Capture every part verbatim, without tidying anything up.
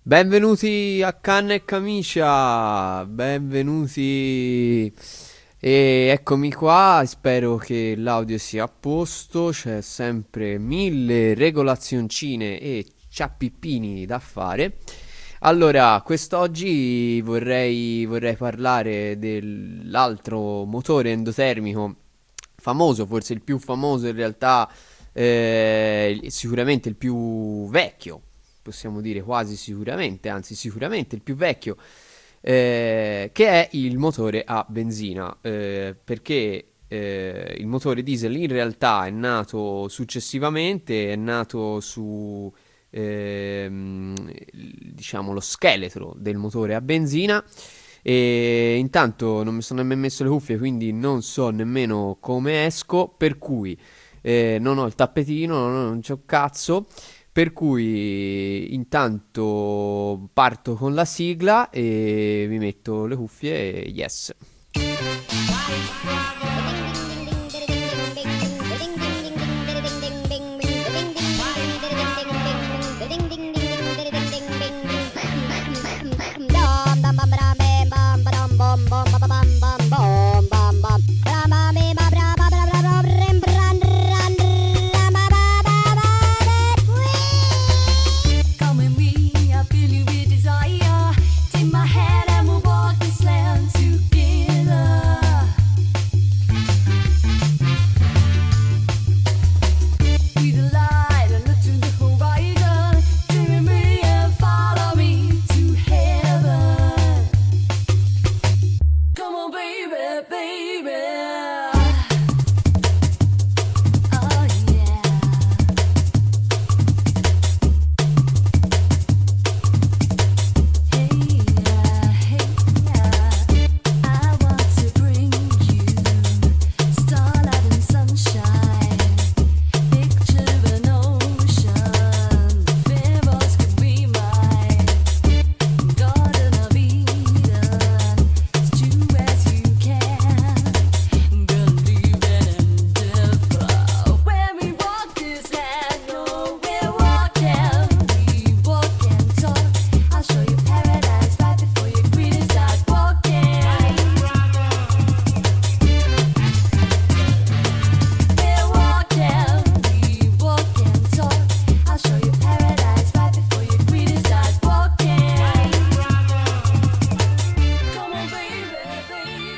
Benvenuti a Canna e Camicia, benvenuti e eccomi qua, spero che l'audio sia a posto, c'è sempre mille regolazioncine e ciappippini da fare. Allora, quest'oggi vorrei, vorrei parlare dell'altro motore endotermico famoso, forse il più famoso in realtà, eh, sicuramente il più vecchio, possiamo dire quasi sicuramente, anzi sicuramente il più vecchio, eh, che è il motore a benzina, eh, perché eh, il motore diesel in realtà è nato successivamente, è nato su ehm, diciamo lo scheletro del motore a benzina. E intanto non mi sono nemmeno messo le cuffie, quindi non so nemmeno come esco, per cui eh, non ho il tappetino, non, non c'ho cazzo. Per cui intanto parto con la sigla e mi metto le cuffie e yes. Come with me, I fill you with desire. Take my hand and we'll walk this land together. Be the light and look to the horizon. Dream me and follow me to heaven. Come on, baby, baby. Oh yeah. Hey yeah, hey yeah. I want to bring you starlight and sunshine. Picture an ocean, pharaohs could be mine. Garden of Eden, as true as you can. Believe in endeavor. When we walk this land, no, we're walking. We walk and talk. I'll show you paradise right before your greed start walking. We're walking. We walk and talk. I'll show you paradise right before your greed start walking. Come on, baby, baby.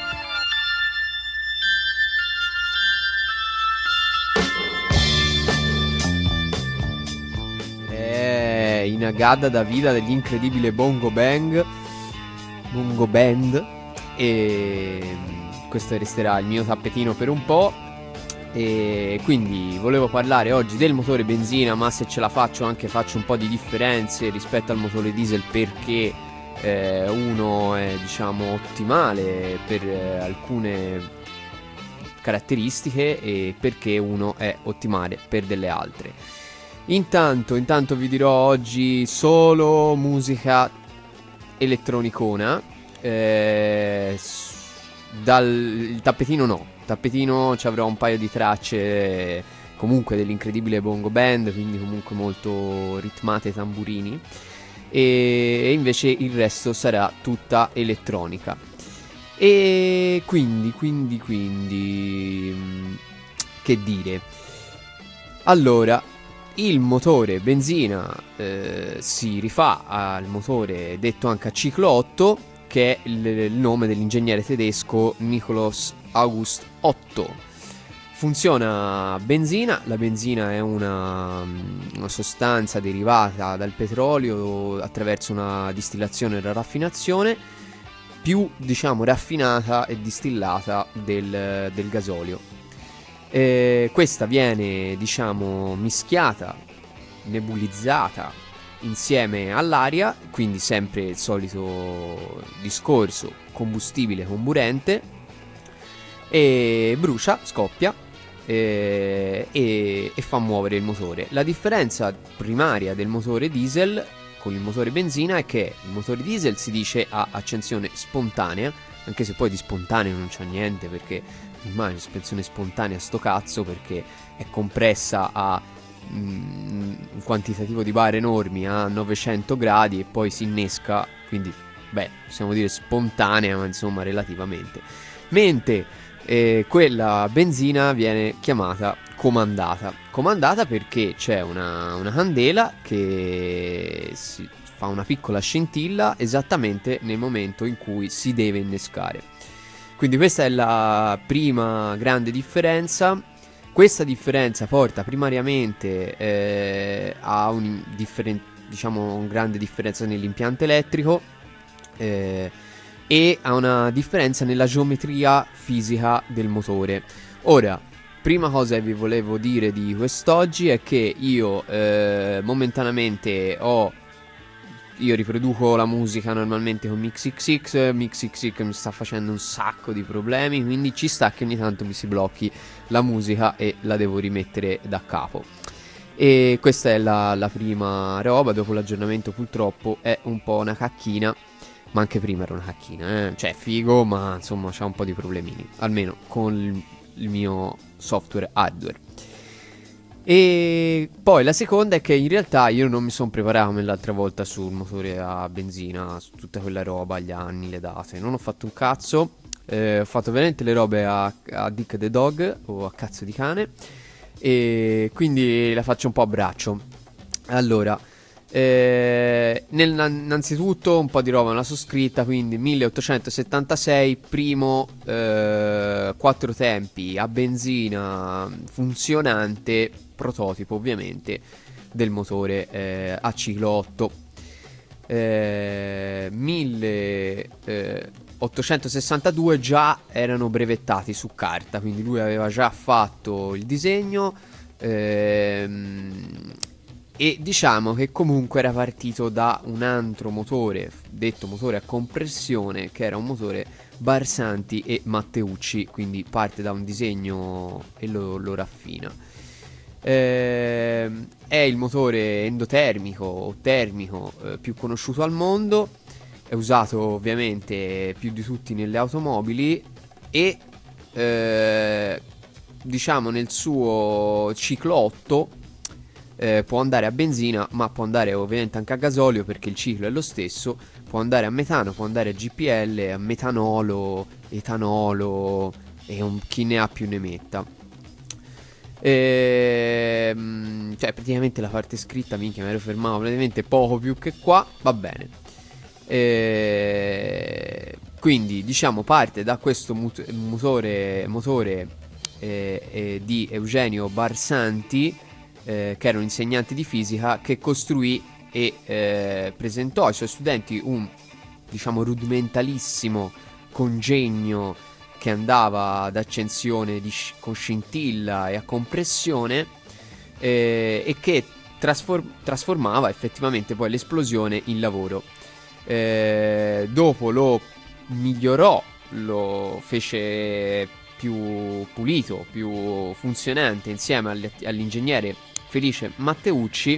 È Inagada da Vida dell'incredibile Bongo Bang, Bongo Band. E mm, questo resterà il mio tappetino per un po'. E quindi volevo parlare oggi del motore benzina, ma se ce la faccio anche faccio un po' di differenze rispetto al motore diesel, perché eh, uno è diciamo ottimale per eh, alcune caratteristiche e perché uno è ottimale per delle altre. Intanto, intanto vi dirò oggi solo musica elettronicona. Eh, s- dal il tappetino no, il tappetino ci avrò un paio di tracce eh, comunque dell'incredibile Bongo Band, quindi comunque molto ritmate tamburini. E, e invece il resto sarà tutta elettronica. E quindi, quindi, quindi, mm, che dire? Allora, il motore benzina eh, si rifà al motore detto anche a ciclo otto, che è il, il nome dell'ingegnere tedesco Nikolaus August Otto. Funziona a benzina, la benzina è una, una sostanza derivata dal petrolio attraverso una distillazione e una raffinazione, più diciamo raffinata e distillata del, del gasolio. Eh, questa viene diciamo mischiata, nebulizzata insieme all'aria, quindi sempre il solito discorso, combustibile comburente, e brucia, scoppia eh, e, e fa muovere il motore. La differenza primaria del motore diesel con il motore benzina è che il motore diesel si dice ha accensione spontanea, anche se poi di spontaneo non c'è niente, perché ormai sospensione spontanea sto cazzo, perché è compressa a mm, un quantitativo di bar enormi a novecento gradi e poi si innesca, quindi beh, possiamo dire spontanea, ma insomma relativamente. Mentre eh, quella a benzina viene chiamata comandata. Comandata perché c'è una, una candela che si fa una piccola scintilla esattamente nel momento in cui si deve innescare. Quindi questa è la prima grande differenza. Questa differenza porta primariamente eh, a un differen- diciamo una grande differenza nell'impianto elettrico eh, e a una differenza nella geometria fisica del motore. Ora, prima cosa che vi volevo dire di quest'oggi è che io eh, momentaneamente ho io riproduco la musica normalmente con Mix X X. Mix X X mi sta facendo un sacco di problemi, quindi ci sta che ogni tanto mi si blocchi la musica e la devo rimettere da capo. E questa è la, la prima roba. Dopo l'aggiornamento purtroppo è un po' una cacchina, ma anche prima era una cacchina, eh? Cioè figo, ma insomma c'ha un po' di problemini, almeno con il, il mio software hardware. E poi la seconda è che in realtà io non mi sono preparato come l'altra volta sul motore a benzina, su tutta quella roba, gli anni, le date. Non ho fatto un cazzo, eh, ho fatto veramente le robe a, a Dick the Dog o a cazzo di cane, e quindi la faccio un po' a braccio. Allora, eh, nel, innanzitutto un po' di roba me la so scritta, quindi milleottocentosettantasei, primo eh, quattro tempi a benzina funzionante, prototipo ovviamente del motore eh, a ciclo otto. eh, milleottocentosessantadue già erano brevettati su carta, quindi lui aveva già fatto il disegno ehm, e diciamo che comunque era partito da un altro motore, detto motore a compressione, che era un motore Barsanti e Matteucci, quindi parte da un disegno e lo, lo raffina. Eh, è il motore endotermico o termico eh, più conosciuto al mondo, è usato ovviamente più di tutti nelle automobili e eh, diciamo nel suo ciclo otto eh, può andare a benzina, ma può andare ovviamente anche a gasolio perché il ciclo è lo stesso, può andare a metano, può andare a G P L, a metanolo, etanolo e un, chi ne ha più ne metta. Ehm, cioè praticamente la parte scritta, minchia, mi ero fermato praticamente poco più che qua, va bene. Ehm, quindi diciamo parte da questo mut- motore, motore eh, eh, di Eugenio Barsanti, eh, che era un insegnante di fisica che costruì e eh, presentò ai suoi studenti un, diciamo, rudimentalissimo congegno che andava ad accensione di sc- con scintilla e a compressione eh, e che trasfor- trasformava effettivamente poi l'esplosione in lavoro. Eh, dopo lo migliorò, lo fece più pulito, più funzionante insieme agli- all'ingegnere Felice Matteucci.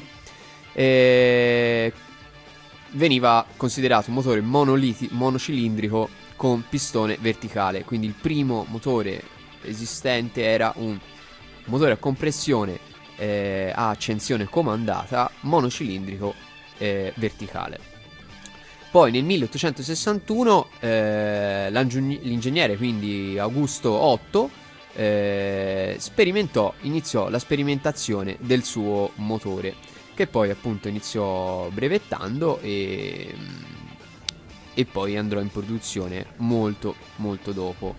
Eh, veniva considerato un motore monoliti- monocilindrico con pistone verticale, quindi il primo motore esistente era un motore a compressione eh, a accensione comandata monocilindrico eh, verticale. Poi nel milleottocentosessantuno eh, l'ingegnere, quindi Augusto Otto, eh, sperimentò, iniziò la sperimentazione del suo motore, che poi appunto iniziò brevettando e, e poi andrò in produzione molto molto dopo.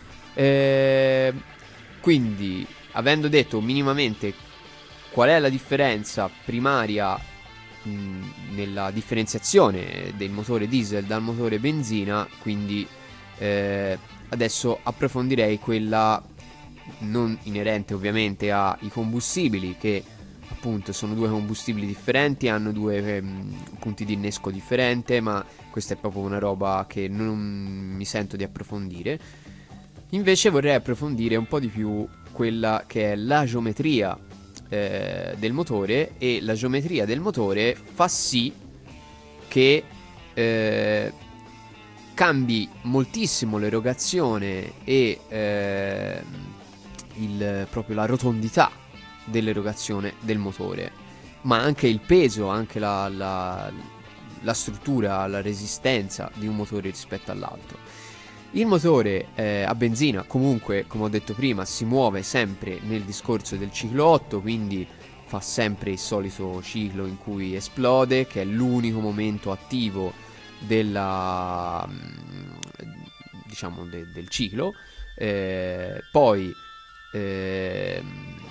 Eh, quindi, avendo detto minimamente qual è la differenza primaria mh, nella differenziazione del motore diesel dal motore benzina, quindi eh, adesso approfondirei quella non inerente ovviamente ai combustibili, che appunto sono due combustibili differenti, hanno due ehm, punti di innesco differenti, ma questa è proprio una roba che non mi sento di approfondire. Invece vorrei approfondire un po' di più quella che è la geometria eh, del motore, e la geometria del motore fa sì che eh, cambi moltissimo l'erogazione e eh, il, proprio la rotondità dell'erogazione del motore, ma anche il peso, anche la, la, la struttura, la resistenza di un motore rispetto all'altro. Il motore eh, a benzina comunque, come ho detto prima, si muove sempre nel discorso del ciclo otto, quindi fa sempre il solito ciclo in cui esplode, che è l'unico momento attivo della, diciamo, de, del ciclo. Eh, poi eh,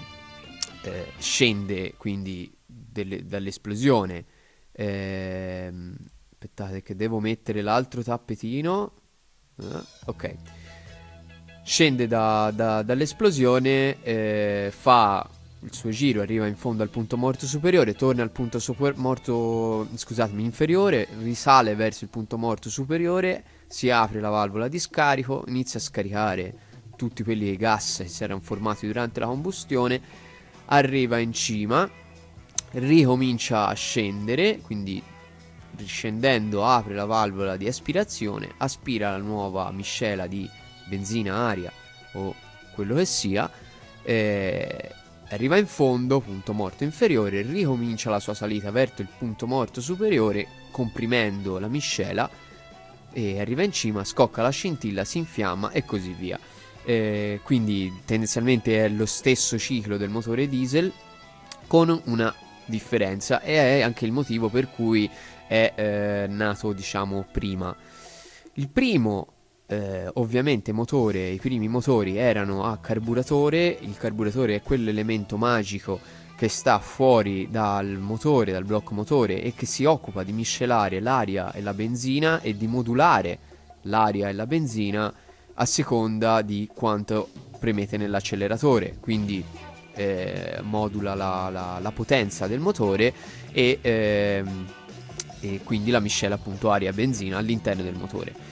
eh, scende quindi delle, dall'esplosione. Eh, aspettate che devo mettere l'altro tappetino. Eh, ok, scende da, da, dall'esplosione, eh, fa il suo giro, arriva in fondo al punto morto superiore, torna al punto super morto, scusatemi, inferiore, risale verso il punto morto superiore, si apre la valvola di scarico, inizia a scaricare tutti quelli gas che si erano formati durante la combustione, arriva in cima, ricomincia a scendere, quindi riscendendo apre la valvola di aspirazione, aspira la nuova miscela di benzina, aria o quello che sia, eh, arriva in fondo, punto morto inferiore, ricomincia la sua salita verso il punto morto superiore, comprimendo la miscela, e arriva in cima, scocca la scintilla, si infiamma e così via. Eh, quindi tendenzialmente è lo stesso ciclo del motore diesel, con una differenza, e è anche il motivo per cui è eh, nato, diciamo, prima. Il primo Eh, ovviamente motore, i primi motori erano a carburatore. Il carburatore è quell'elemento magico che sta fuori dal motore, dal blocco motore, e che si occupa di miscelare l'aria e la benzina e di modulare l'aria e la benzina a seconda di quanto premete nell'acceleratore, quindi eh, modula la, la, la potenza del motore e, ehm, e quindi la miscela appunto aria e benzina all'interno del motore.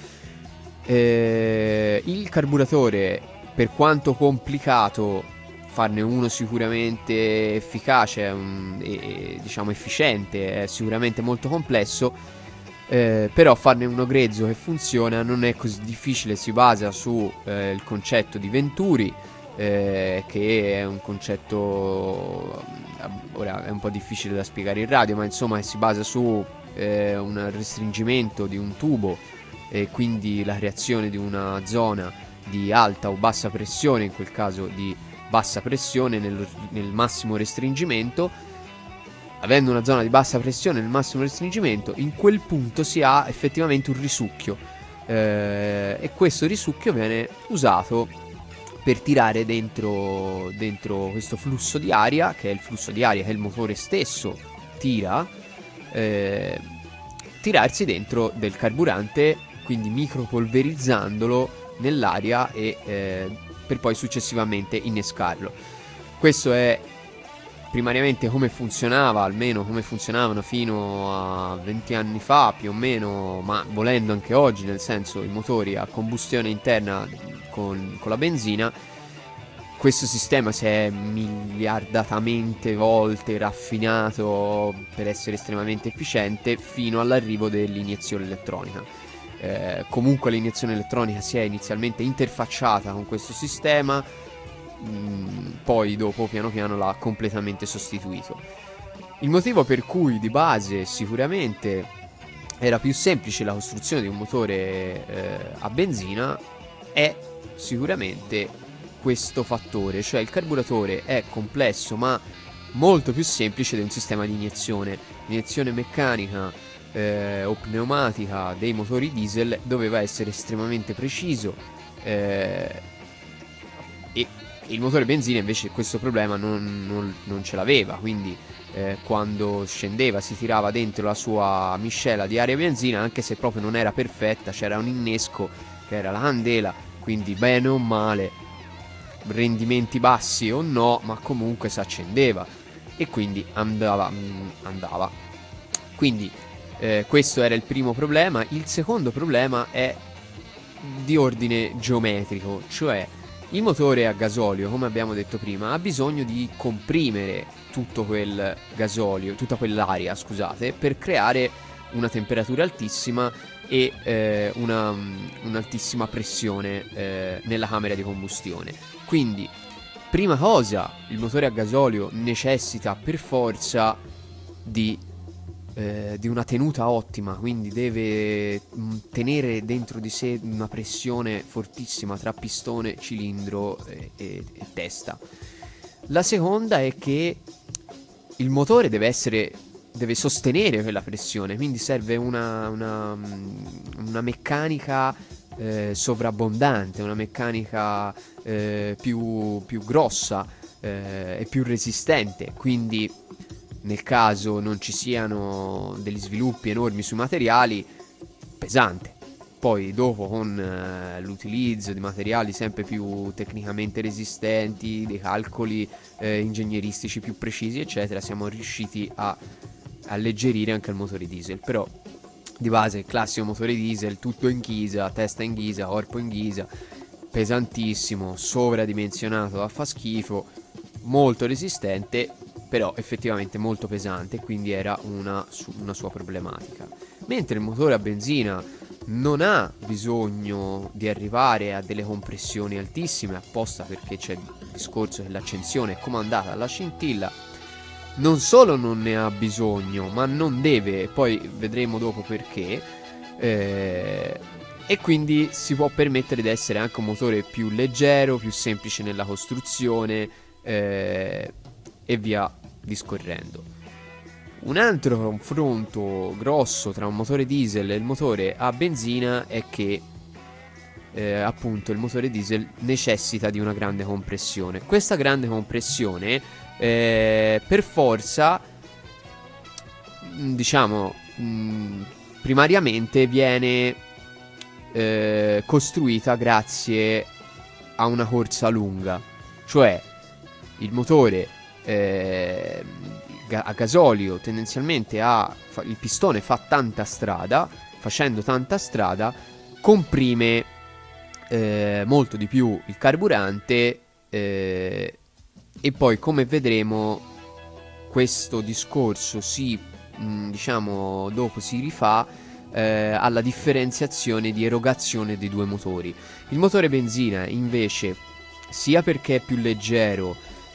Eh, il carburatore, per quanto complicato, farne uno sicuramente efficace um, e, e diciamo efficiente, è sicuramente molto complesso, eh, però farne uno grezzo che funziona non è così difficile. Si basa su eh, il concetto di Venturi, eh, che è un concetto, ora è un po' difficile da spiegare in radio, ma insomma si basa su eh, un restringimento di un tubo e quindi la creazione di una zona di alta o bassa pressione, in quel caso di bassa pressione nel, nel massimo restringimento. Avendo una zona di bassa pressione nel massimo restringimento, in quel punto si ha effettivamente un risucchio, eh, e questo risucchio viene usato per tirare dentro, dentro questo flusso di aria, che è il flusso di aria che il motore stesso tira, eh, tirarsi dentro del carburante, quindi micropolverizzandolo nell'aria e eh, per poi successivamente innescarlo. Questo è primariamente come funzionava, almeno come funzionavano fino a venti anni fa più o meno, ma volendo anche oggi, nel senso i motori a combustione interna con, con la benzina. Questo sistema si è miliardatamente volte raffinato per essere estremamente efficiente fino all'arrivo dell'iniezione elettronica. Eh, comunque l'iniezione elettronica si è inizialmente interfacciata con questo sistema, mh, poi dopo piano piano l'ha completamente sostituito. Il motivo per cui di base sicuramente era più semplice la costruzione di un motore eh, a benzina è sicuramente questo fattore, cioè il carburatore è complesso ma molto più semplice di un sistema di iniezione. L'iniezione meccanica Eh, o pneumatica dei motori diesel doveva essere estremamente preciso, eh, e il motore benzina invece questo problema non, non, non ce l'aveva, quindi eh, quando scendeva si tirava dentro la sua miscela di aria e benzina, anche se proprio non era perfetta, c'era un innesco che era la candela, quindi bene o male, rendimenti bassi o no, ma comunque si accendeva e quindi andava, andava. Quindi Eh, questo era il primo problema. Il secondo problema è di ordine geometrico, cioè il motore a gasolio, come abbiamo detto prima, ha bisogno di comprimere tutto quel gasolio, tutta quell'aria, scusate, per creare una temperatura altissima e eh, una, un'altissima pressione eh, nella camera di combustione. Quindi Prima cosa, il motore a gasolio necessita per forza di, eh, di una tenuta ottima, quindi deve mh, tenere dentro di sé una pressione fortissima tra pistone, cilindro e, e- e testa. La seconda è che il motore deve essere, deve sostenere quella pressione, quindi serve una, una, mh, una meccanica eh, sovrabbondante, una meccanica eh, più, più grossa eh, e più resistente. Quindi nel caso non ci siano degli sviluppi enormi sui materiali, pesante. Poi dopo con eh, l'utilizzo di materiali sempre più tecnicamente resistenti, dei calcoli eh, ingegneristici più precisi, eccetera, siamo riusciti a alleggerire anche il motore diesel. Però di base il classico motore diesel, tutto in ghisa, testa in ghisa, corpo in ghisa, pesantissimo, sovradimensionato, fa schifo, molto resistente, però effettivamente molto pesante, quindi era una, su- una sua problematica. Mentre il motore a benzina non ha bisogno di arrivare a delle compressioni altissime, apposta perché c'è il discorso che l'accensione è comandata dalla scintilla. Non solo non ne ha bisogno, ma non deve, poi vedremo dopo perché, eh, e quindi si può permettere di essere anche un motore più leggero, più semplice nella costruzione, eh, e via discorrendo. Un altro confronto grosso tra un motore diesel e il motore a benzina è che eh, appunto il motore diesel necessita di una grande compressione. Questa grande compressione eh, per forza, mh, diciamo, mh, primariamente viene eh, costruita grazie a una corsa lunga, cioè il motore eh, ga- a gasolio tendenzialmente ha fa- il pistone fa tanta strada, facendo tanta strada comprime eh, molto di più il carburante, eh, e poi come vedremo questo discorso si mh, diciamo dopo si rifà eh, alla differenziazione di erogazione dei due motori. Il motore benzina invece, sia perché è più leggero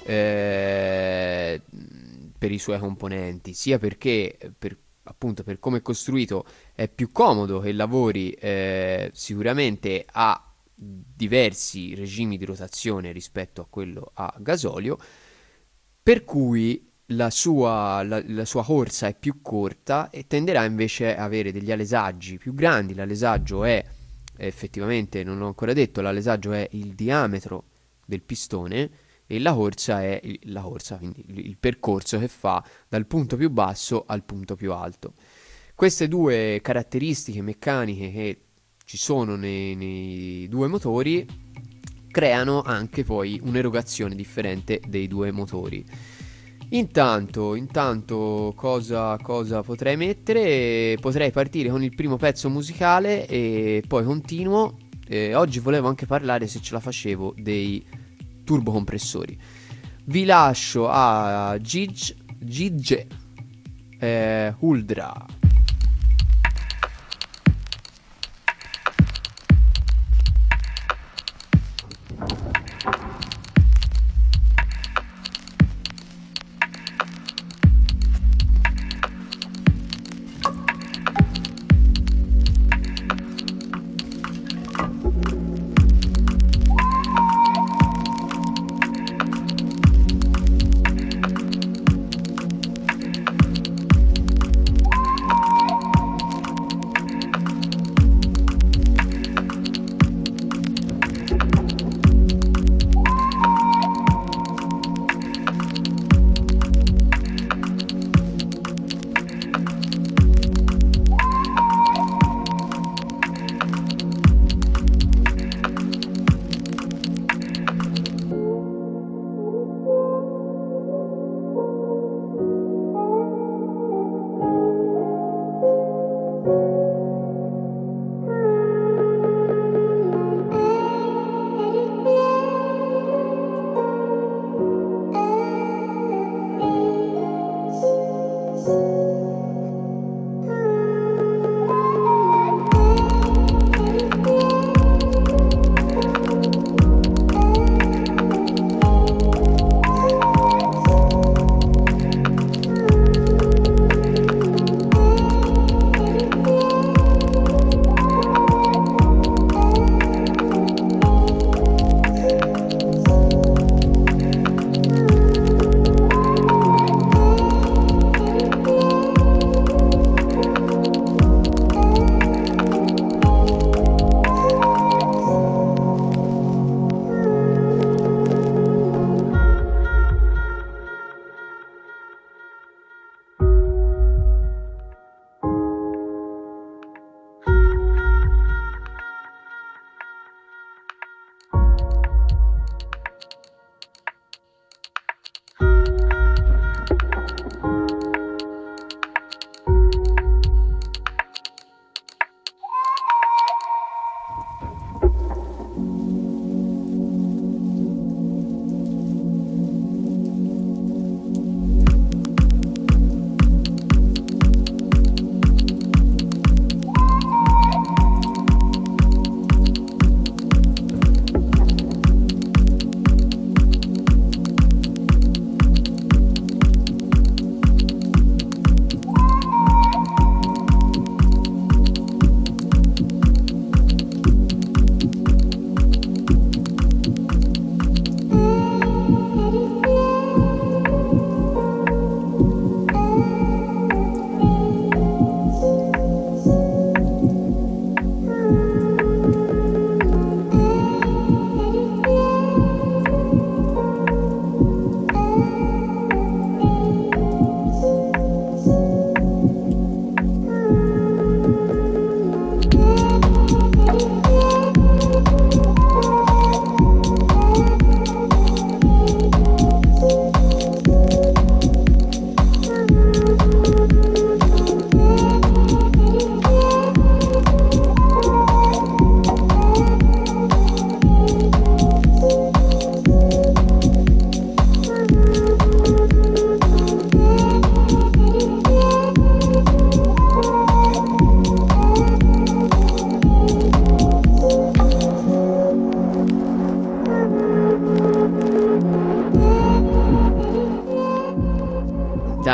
eh, per i suoi componenti, sia perché per, appunto per come è costruito è più comodo che lavori eh, sicuramente a diversi regimi di rotazione rispetto a quello a gasolio, per cui la sua, la, la sua corsa è più corta e tenderà invece a avere degli alesaggi più grandi. L'alesaggio è effettivamente, non l'ho ancora detto, l'alesaggio è il diametro del pistone e la corsa è il, la corsa, quindi il, il percorso che fa dal punto più basso al punto più alto. Queste due caratteristiche meccaniche che ci sono nei, nei due motori creano anche poi un'erogazione differente dei due motori. Intanto, intanto cosa, cosa potrei mettere? Potrei partire con il primo pezzo musicale e poi continuo. Eh, oggi volevo anche parlare, se ce la facevo, dei turbocompressori. Vi lascio a Gigi Gigi eh, Uldra.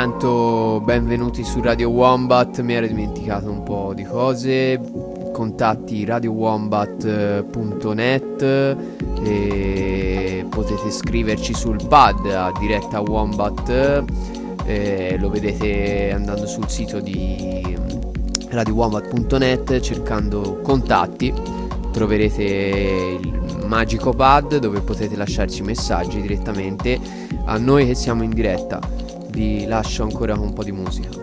intanto benvenuti su Radio Wombat. Mi ero dimenticato un po' di cose. Contatti radio wombat punto net e potete scriverci sul pad a diretta Wombat, eh, lo vedete andando sul sito di radio wombat punto net, cercando contatti troverete il magico pad dove potete lasciarci messaggi direttamente a noi che siamo in diretta. Vi lascio ancora con un po' di musica.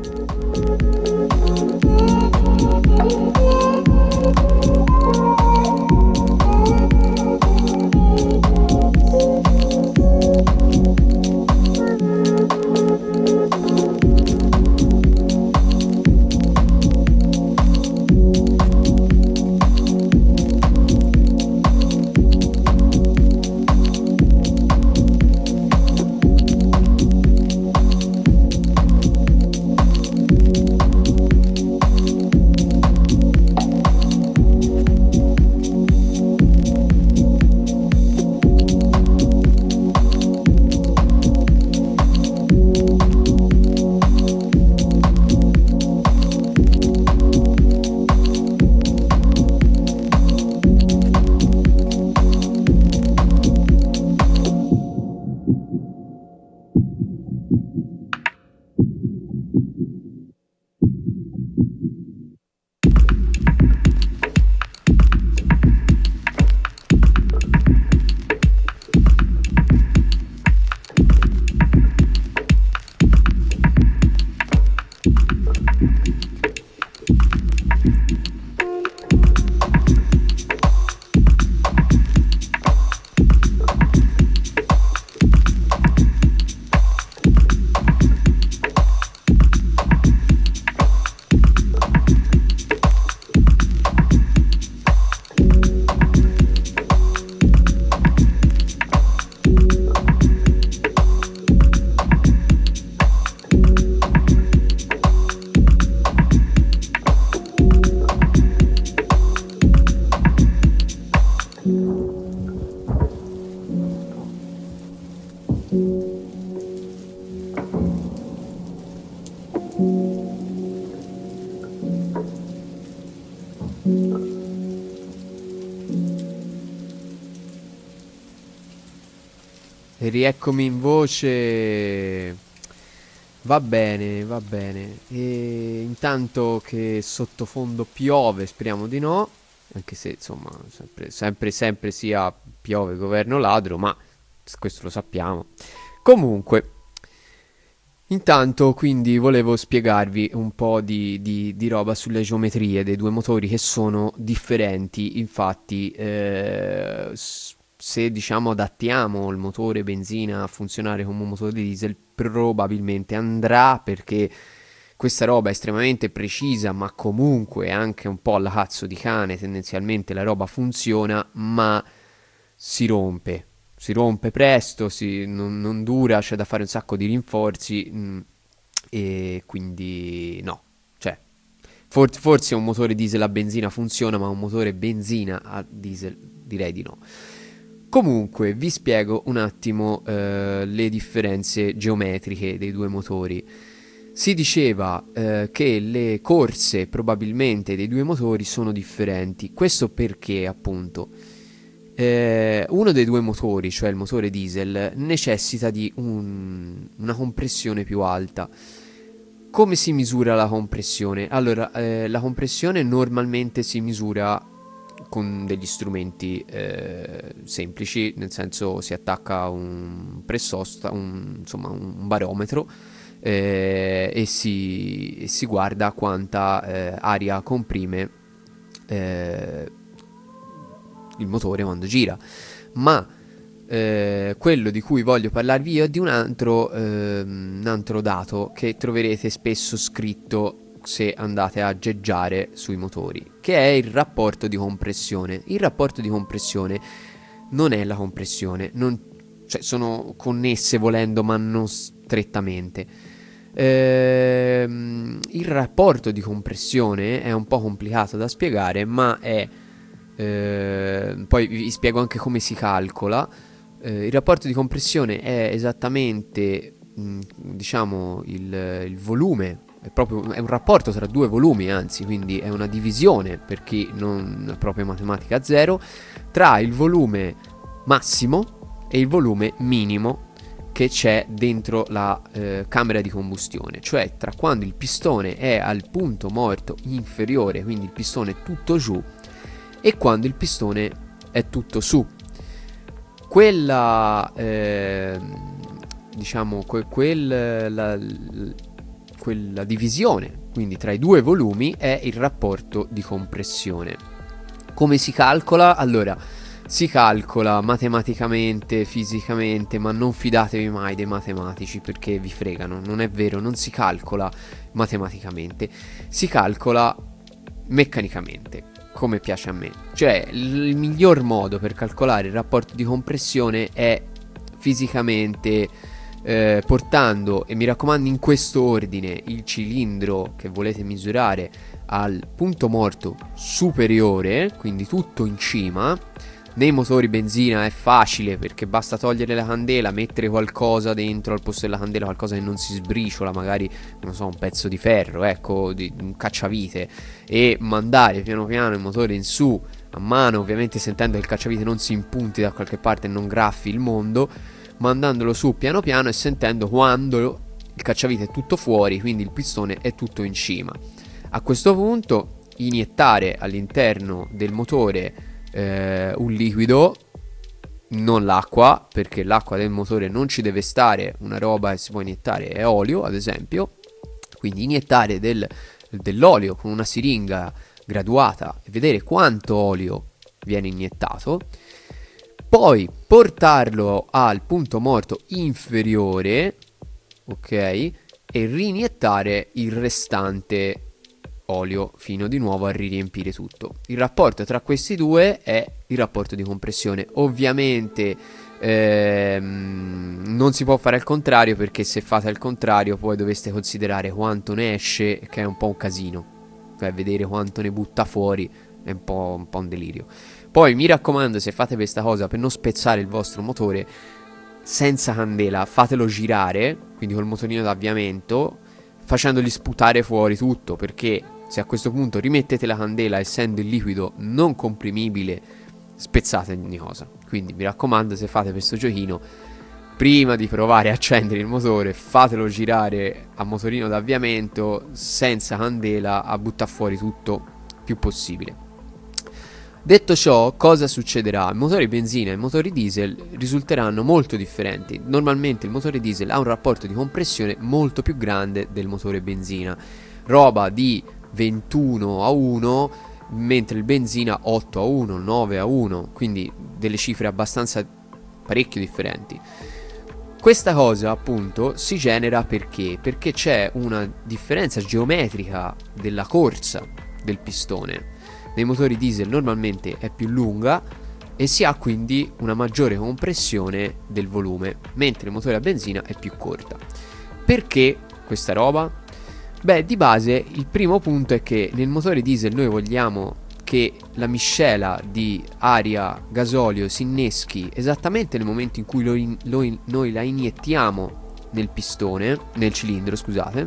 E rieccomi in voce. Va bene, va bene. E intanto che sottofondo piove, speriamo di no, anche se insomma sempre sempre, sempre sia piove governo ladro, ma questo lo sappiamo. Comunque, intanto quindi volevo spiegarvi un po' di, di, di roba sulle geometrie dei due motori che sono differenti. Infatti eh, s- se diciamo adattiamo il motore benzina a funzionare come un motore diesel, probabilmente andrà, perché questa roba è estremamente precisa, ma comunque anche un po' alla cazzo di cane. Tendenzialmente la roba funziona, ma si rompe. Si rompe presto, si- non, non dura, c'è da fare un sacco di rinforzi, mh, e quindi no. Cioè, for- forse un motore diesel a benzina funziona, ma un motore benzina a diesel direi di no. Comunque, vi spiego un attimo eh, le differenze geometriche dei due motori. Si diceva eh, che le corse probabilmente dei due motori sono differenti. Questo perché, appunto, eh, uno dei due motori, cioè il motore diesel, necessita di un- una compressione più alta. Come si misura la compressione? Allora, eh, la compressione normalmente si misura con degli strumenti eh, semplici, nel senso si attacca un pressosta, un, insomma un barometro, eh, e, si, e si guarda quanta eh, aria comprime eh, il motore quando gira. Ma eh, quello di cui voglio parlarvi io è di un altro, ehm, un altro dato che troverete spesso scritto se andate a aggeggiare sui motori, che è il rapporto di compressione. Il rapporto di compressione non è la compressione, non, cioè sono connesse volendo, ma non strettamente. Ehm, il rapporto di compressione è un po' complicato da spiegare, ma è eh, poi vi spiego anche come si calcola. Eh, il rapporto di compressione è esattamente mh, diciamo il, il volume, è proprio è un rapporto tra due volumi, anzi, quindi è una divisione, per chi non è proprio matematica a zero, tra il volume massimo e il volume minimo che c'è dentro la eh, camera di combustione, cioè tra quando il pistone è al punto morto inferiore, quindi il pistone è tutto giù, e quando il pistone è tutto su. Quella eh, diciamo que- quel, la, l- quella divisione quindi tra i due volumi è il rapporto di compressione. Come si calcola? Allora, si calcola matematicamente, fisicamente, ma non fidatevi mai dei matematici perché vi fregano. Non è vero, non si calcola matematicamente, si calcola meccanicamente, come piace a me. Cioè, il miglior modo per calcolare il rapporto di compressione è fisicamente eh, portando, e mi raccomando in questo ordine, il cilindro che volete misurare al punto morto superiore, quindi tutto in cima. Nei motori benzina è facile perché basta togliere la candela, mettere qualcosa dentro al posto della candela, qualcosa che non si sbriciola, magari non so, un pezzo di ferro, ecco, di, un cacciavite, e mandare piano piano il motore in su a mano, ovviamente sentendo che il cacciavite non si impunti da qualche parte e non graffi il mondo, mandandolo su piano piano e sentendo quando il cacciavite è tutto fuori, quindi il pistone è tutto in cima. A questo punto iniettare all'interno del motore eh, un liquido, non l'acqua, perché l'acqua del motore non ci deve stare, una roba che si può iniettare è olio ad esempio, quindi iniettare del, dell'olio con una siringa graduata e vedere quanto olio viene iniettato, poi portarlo al punto morto inferiore, ok, e riniettare il restante olio fino di nuovo a riempire tutto. Il rapporto tra questi due è il rapporto di compressione. Ovviamente ehm, non si può fare al contrario, perché se fate al contrario poi dovreste considerare quanto ne esce, che è un po' un casino, cioè vedere quanto ne butta fuori è un po', un po' un delirio. Poi mi raccomando, se fate questa cosa, per non spezzare il vostro motore, senza candela fatelo girare, quindi col motorino d'avviamento, facendogli sputare fuori tutto, perché se a questo punto rimettete la candela essendo il liquido non comprimibile, spezzate ogni cosa. Quindi mi raccomando, se fate questo giochino, prima di provare a accendere il motore, fatelo girare a motorino d'avviamento senza candela, a buttare fuori tutto più possibile. Detto ciò, cosa succederà? I motori benzina e i motori diesel risulteranno molto differenti. Normalmente il motore diesel ha un rapporto di compressione molto più grande del motore benzina, roba di ventuno a uno, mentre il benzina otto a uno, nove a uno, quindi delle cifre abbastanza parecchio differenti. Questa cosa appunto si genera perché? Perché c'è una differenza geometrica della corsa del pistone. Nei motori diesel normalmente è più lunga e si ha quindi una maggiore compressione del volume, mentre il motore a benzina è più corta. Perché questa roba? Beh, di base il primo punto è che nel motore diesel noi vogliamo che la miscela di aria gasolio si inneschi esattamente nel momento in cui lo in, lo in, noi la iniettiamo nel pistone, nel cilindro, scusate,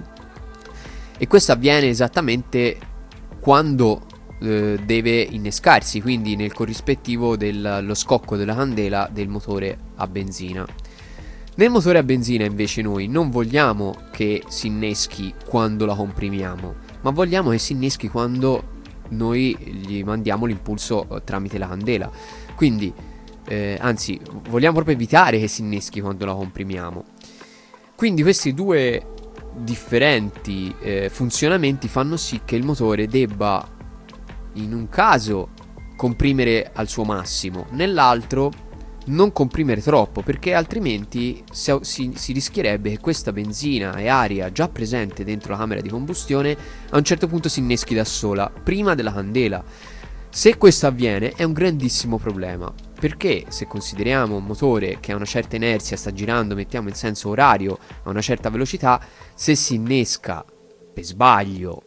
e questo avviene esattamente quando deve innescarsi, quindi nel corrispettivo dello scocco della candela del motore a benzina. Nel motore a benzina invece noi non vogliamo che si inneschi quando la comprimiamo, ma vogliamo che si inneschi quando noi gli mandiamo l'impulso tramite la candela. Quindi eh, anzi vogliamo proprio evitare che si inneschi quando la comprimiamo. Quindi questi due differenti eh, funzionamenti fanno sì che il motore debba in un caso comprimere al suo massimo, nell'altro non comprimere troppo, perché altrimenti si, si, si rischierebbe che questa benzina e aria già presente dentro la camera di combustione a un certo punto si inneschi da sola prima della candela. Se questo avviene è un grandissimo problema, perché se consideriamo un motore che a una certa inerzia sta girando, mettiamo il senso orario, a una certa velocità, se si innesca per sbaglio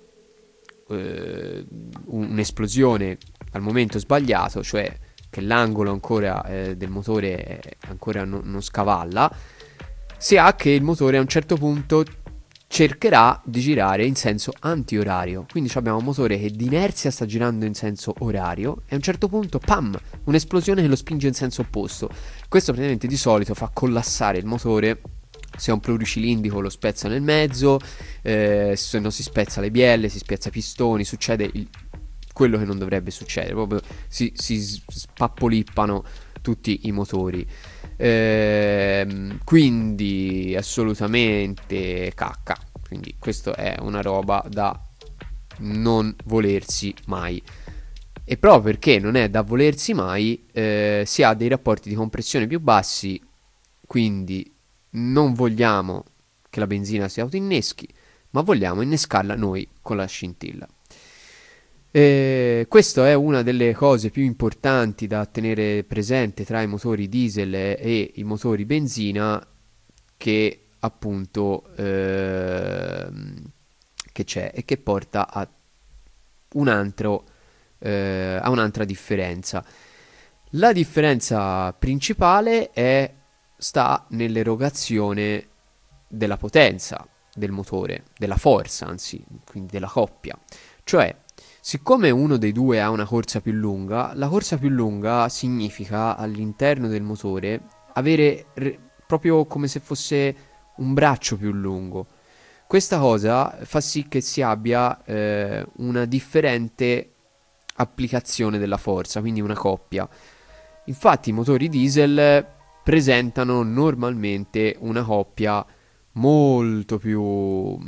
un'esplosione al momento sbagliato, cioè che l'angolo ancora eh, del motore ancora no, non scavalla, si ha che il motore a un certo punto cercherà di girare in senso antiorario. Quindi abbiamo un motore che di inerzia sta girando in senso orario e a un certo punto, pam, un'esplosione che lo spinge in senso opposto. Questo praticamente di solito fa collassare il motore. Se è un pluricilindrico lo spezza nel mezzo, eh, se no si spezza le bielle, si spezza i pistoni, succede il, quello che non dovrebbe succedere, proprio si, si spappolippano tutti i motori. Ehm, quindi assolutamente cacca. Quindi questa è una roba da non volersi mai. E proprio perché non è da volersi mai, eh, si ha dei rapporti di compressione più bassi, quindi non vogliamo che la benzina si autoinneschi, ma vogliamo innescarla noi con la scintilla. E questa è una delle cose più importanti da tenere presente tra i motori diesel e i motori benzina, che appunto ehm, che c'è e che porta a un altro eh, a un'altra differenza. La differenza principale è sta nell'erogazione della potenza del motore, della forza, anzi, quindi della coppia. Cioè, siccome uno dei due ha una corsa più lunga, la corsa più lunga significa all'interno del motore avere re- proprio come se fosse un braccio più lungo. Questa cosa fa sì che si abbia eh, una differente applicazione della forza, quindi una coppia. Infatti i motori diesel presentano normalmente una coppia molto più,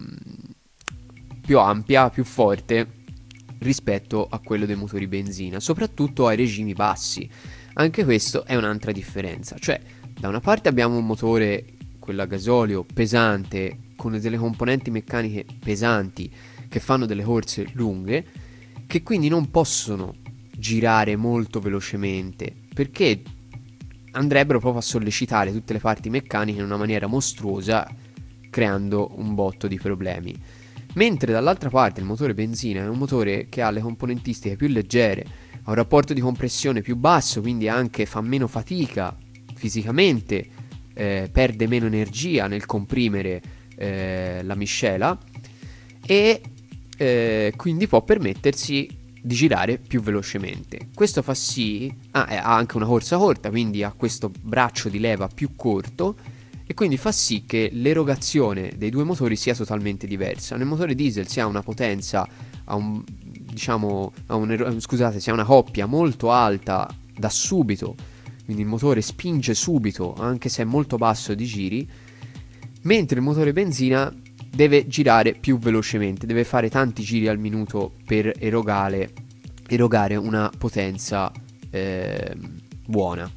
più ampia, più forte rispetto a quello dei motori benzina, soprattutto ai regimi bassi. Anche questo è un'altra differenza, cioè da una parte abbiamo un motore, quello a gasolio, pesante, con delle componenti meccaniche pesanti che fanno delle corse lunghe, che quindi non possono girare molto velocemente, perché andrebbero proprio a sollecitare tutte le parti meccaniche in una maniera mostruosa, creando un botto di problemi. Mentre dall'altra parte il motore benzina è un motore che ha le componentistiche più leggere, ha un rapporto di compressione più basso, quindi anche fa meno fatica fisicamente, eh, perde meno energia nel comprimere eh, la miscela e eh, quindi può permettersi di girare più velocemente. Questo fa sì, ah, ha anche una corsa corta, quindi ha questo braccio di leva più corto e quindi fa sì che l'erogazione dei due motori sia totalmente diversa. Nel motore diesel si ha una potenza, a un, diciamo, a un, scusate, si ha una coppia molto alta da subito, quindi il motore spinge subito anche se è molto basso di giri, mentre il motore benzina deve girare più velocemente, deve fare tanti giri al minuto per erogare, erogare una potenza eh, buona.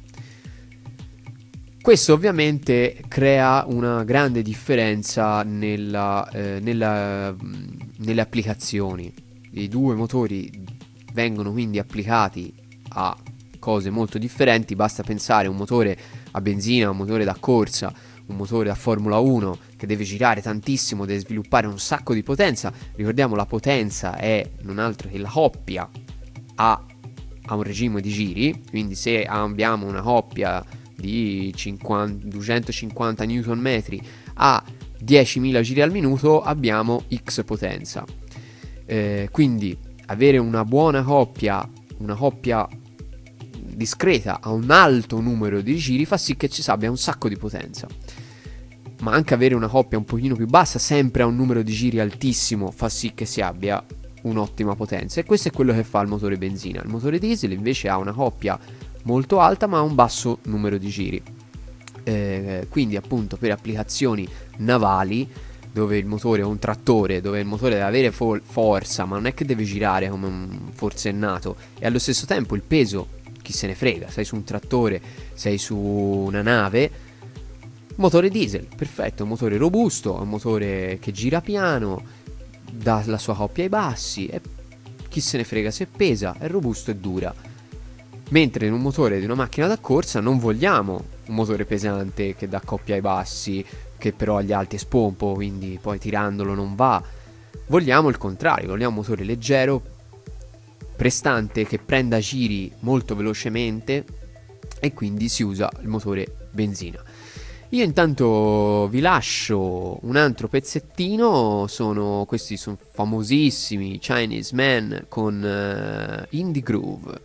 Questo ovviamente crea una grande differenza nella, eh, nella, nelle applicazioni. I due motori vengono quindi applicati a cose molto differenti. Basta pensare a un motore a benzina, un motore da corsa, un motore da Formula uno che deve girare tantissimo, deve sviluppare un sacco di potenza. Ricordiamo, la potenza è non altro che la coppia a, a un regime di giri, quindi se abbiamo una coppia di cinquanta, duecentocinquanta newton metri a diecimila giri al minuto abbiamo X potenza. Eh, quindi avere una buona coppia, una coppia discreta a un alto numero di giri fa sì che ci abbia un sacco di potenza. Ma anche avere una coppia un pochino più bassa, sempre a un numero di giri altissimo, fa sì che si abbia un'ottima potenza. E questo è quello che fa il motore benzina. Il motore diesel invece ha una coppia molto alta ma ha un basso numero di giri. Eh, quindi appunto per applicazioni navali, dove il motore è un trattore, dove il motore deve avere fo- forza, ma non è che deve girare come un forsennato, e allo stesso tempo il peso, chi se ne frega, sei su un trattore, sei su una nave, motore diesel, perfetto, un motore robusto, un motore che gira piano, dà la sua coppia ai bassi, e chi se ne frega se pesa, è robusto e dura. Mentre in un motore di una macchina da corsa non vogliamo un motore pesante che dà coppia ai bassi, che però agli alti è spompo, quindi poi tirandolo non va. Vogliamo il contrario, vogliamo un motore leggero, prestante, che prenda giri molto velocemente, e quindi si usa il motore benzina. Io intanto vi lascio un altro pezzettino, sono, questi sono famosissimi Chinese Man con eh, Indie Groove.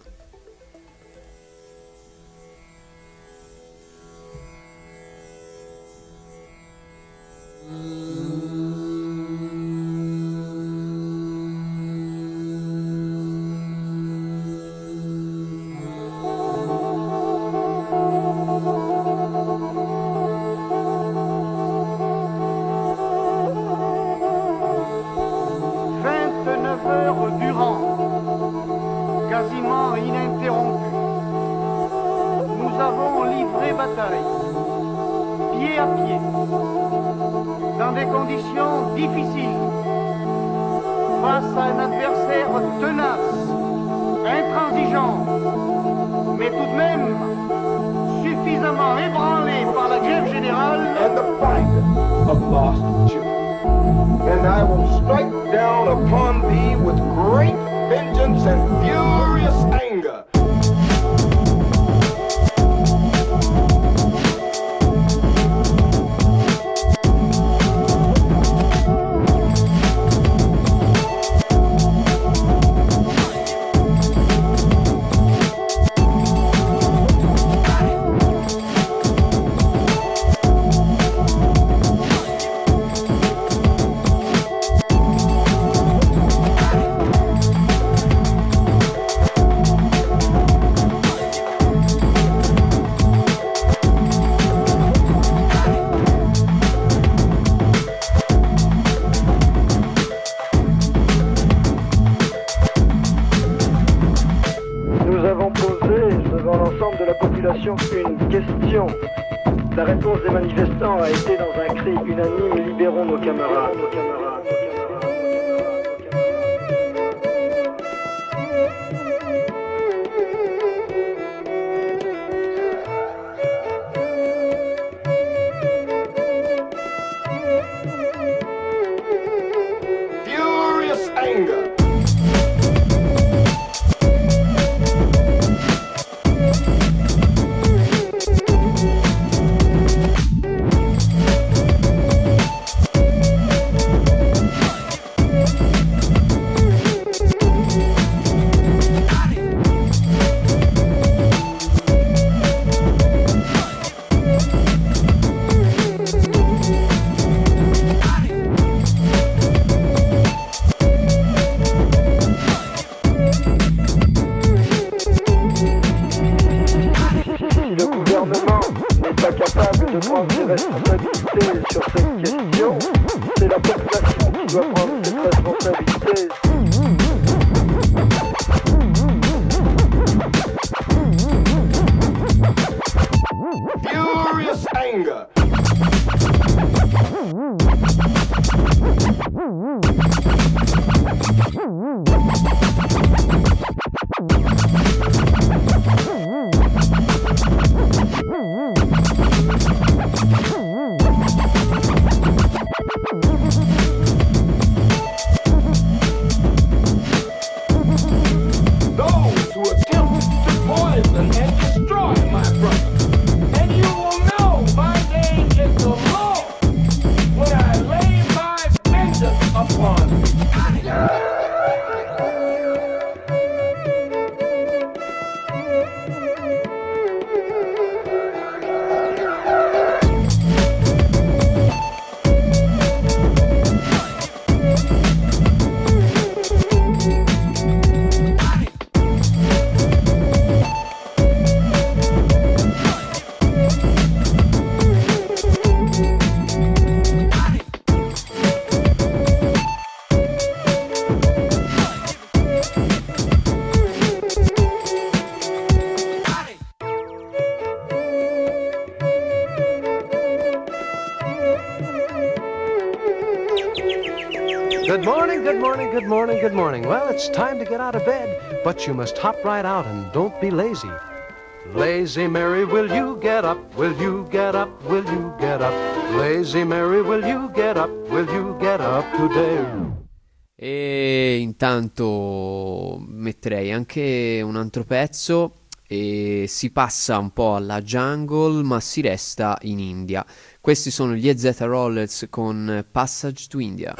vingt-neuf heures durant, quasiment ininterrompues, nous avons livré bataille, pied à pied, dans des conditions difficiles, face à un adversaire tenace, intransigeant, mais tout de même suffisamment ébranlé par la grève générale and the fight of lost children. And I will strike down upon thee with great vengeance and furious anger. Nous avons posé devant l'ensemble de la population une question. La réponse des manifestants a été dans un cri unanime: libérons nos camarades, nos camarades, nos camarades, nos Furious anger. Si le gouvernement n'est pas capable de prendre ses responsabilités sur cette question, c'est la population qui doit prendre cette responsabilité. Furious anger. Those who attempt to poison and destroy my brother, and you will know my name is the Lord when I lay my vengeance upon you. Good morning, good morning, good morning, good morning. Well, it's time to get out of bed, but you must hop right out and don't be lazy. Lazy Mary, will you get up? Will you get up? Will you get up? Lazy Mary, will you get up? Will you get up today? E intanto metterei anche un altro pezzo e si passa un po' alla jungle, ma si resta in India. Questi sono gli E Z Rollers con Passage to India.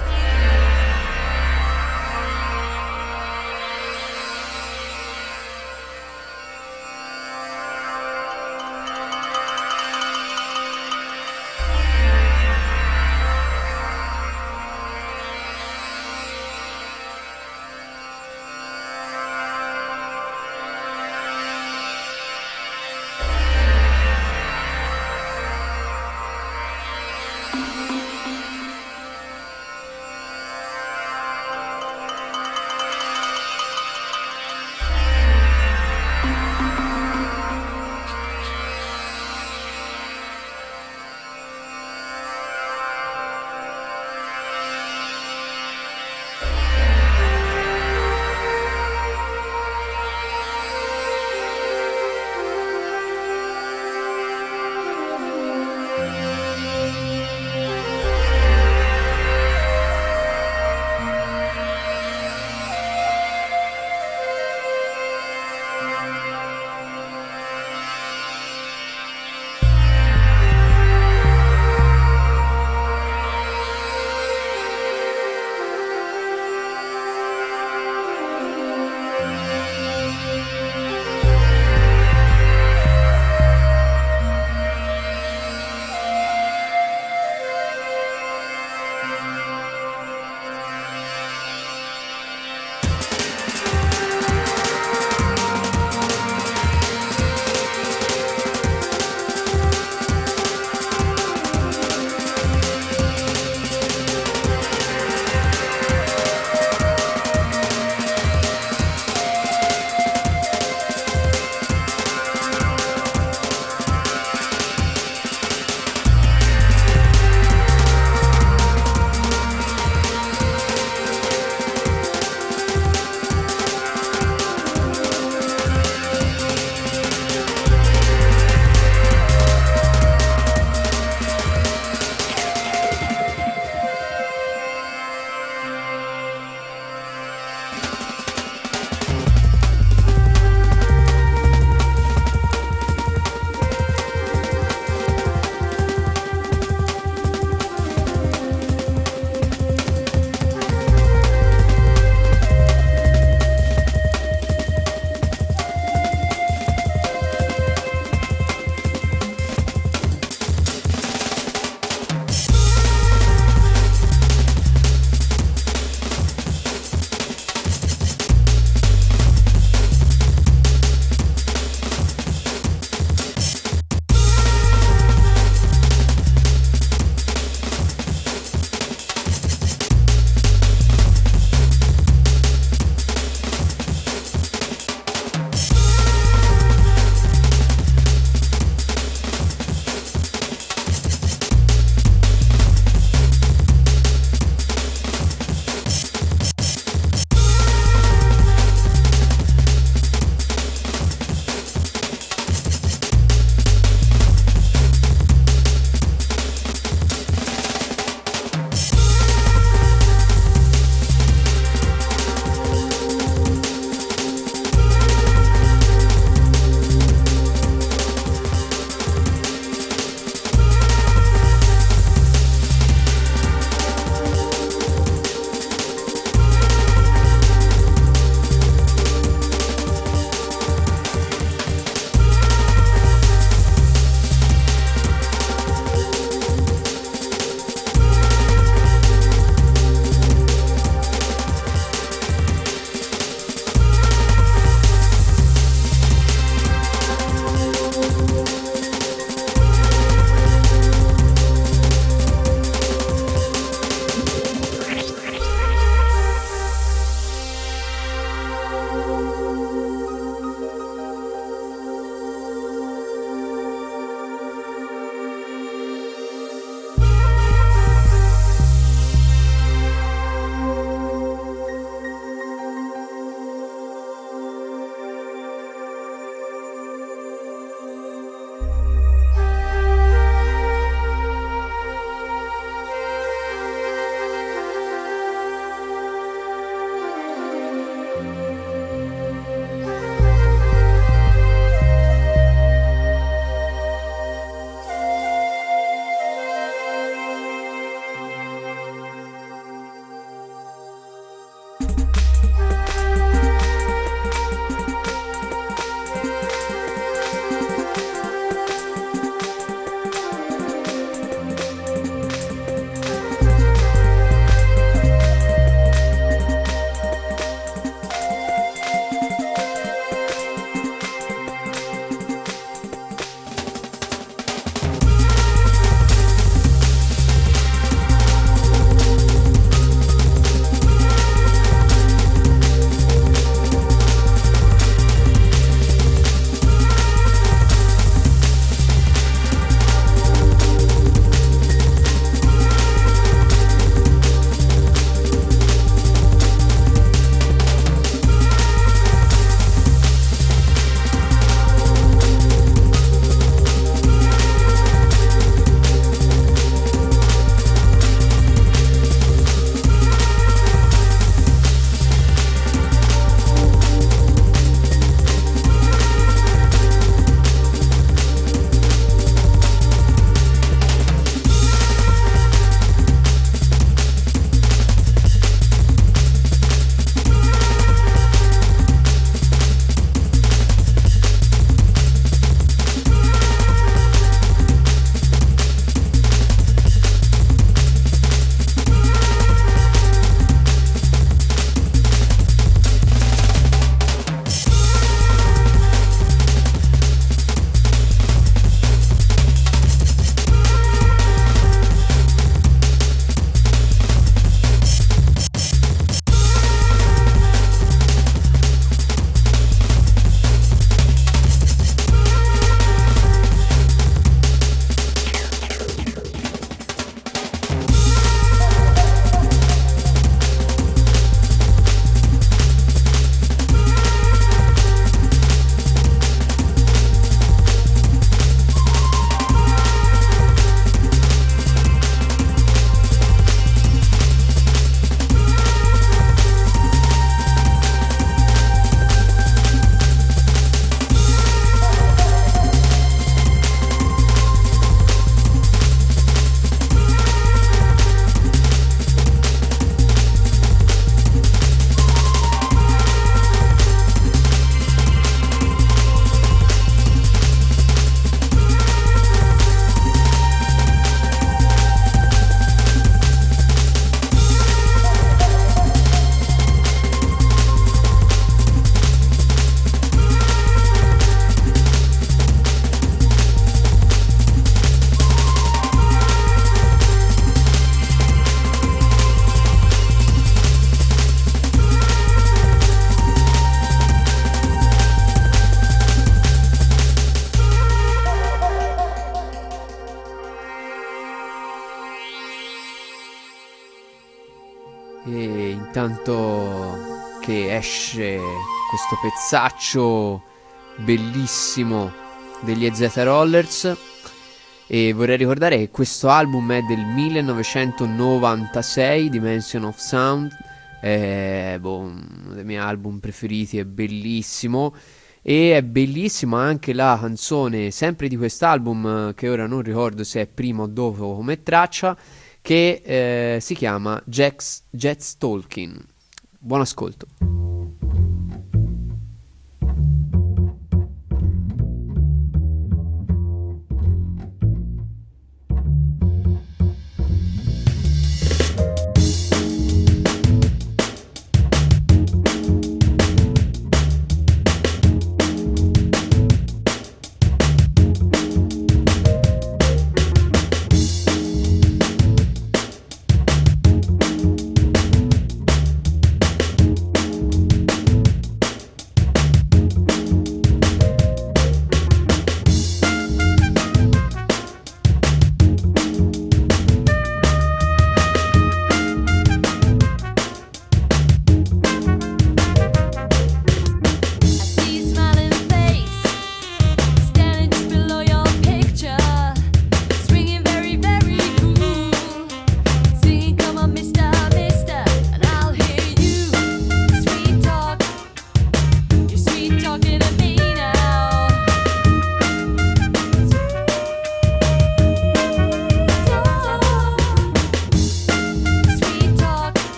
intanto che esce questo pezzaccio bellissimo degli E Z Rollers, e vorrei ricordare che questo album è del millenovecentonovantasei, Dimension of Sound, è boh, uno dei miei album preferiti, è bellissimo. E è bellissima anche la canzone, sempre di quest'album, che ora non ricordo se è prima o dopo come traccia, che eh, si chiama Jets, Jets Talking. Buon ascolto.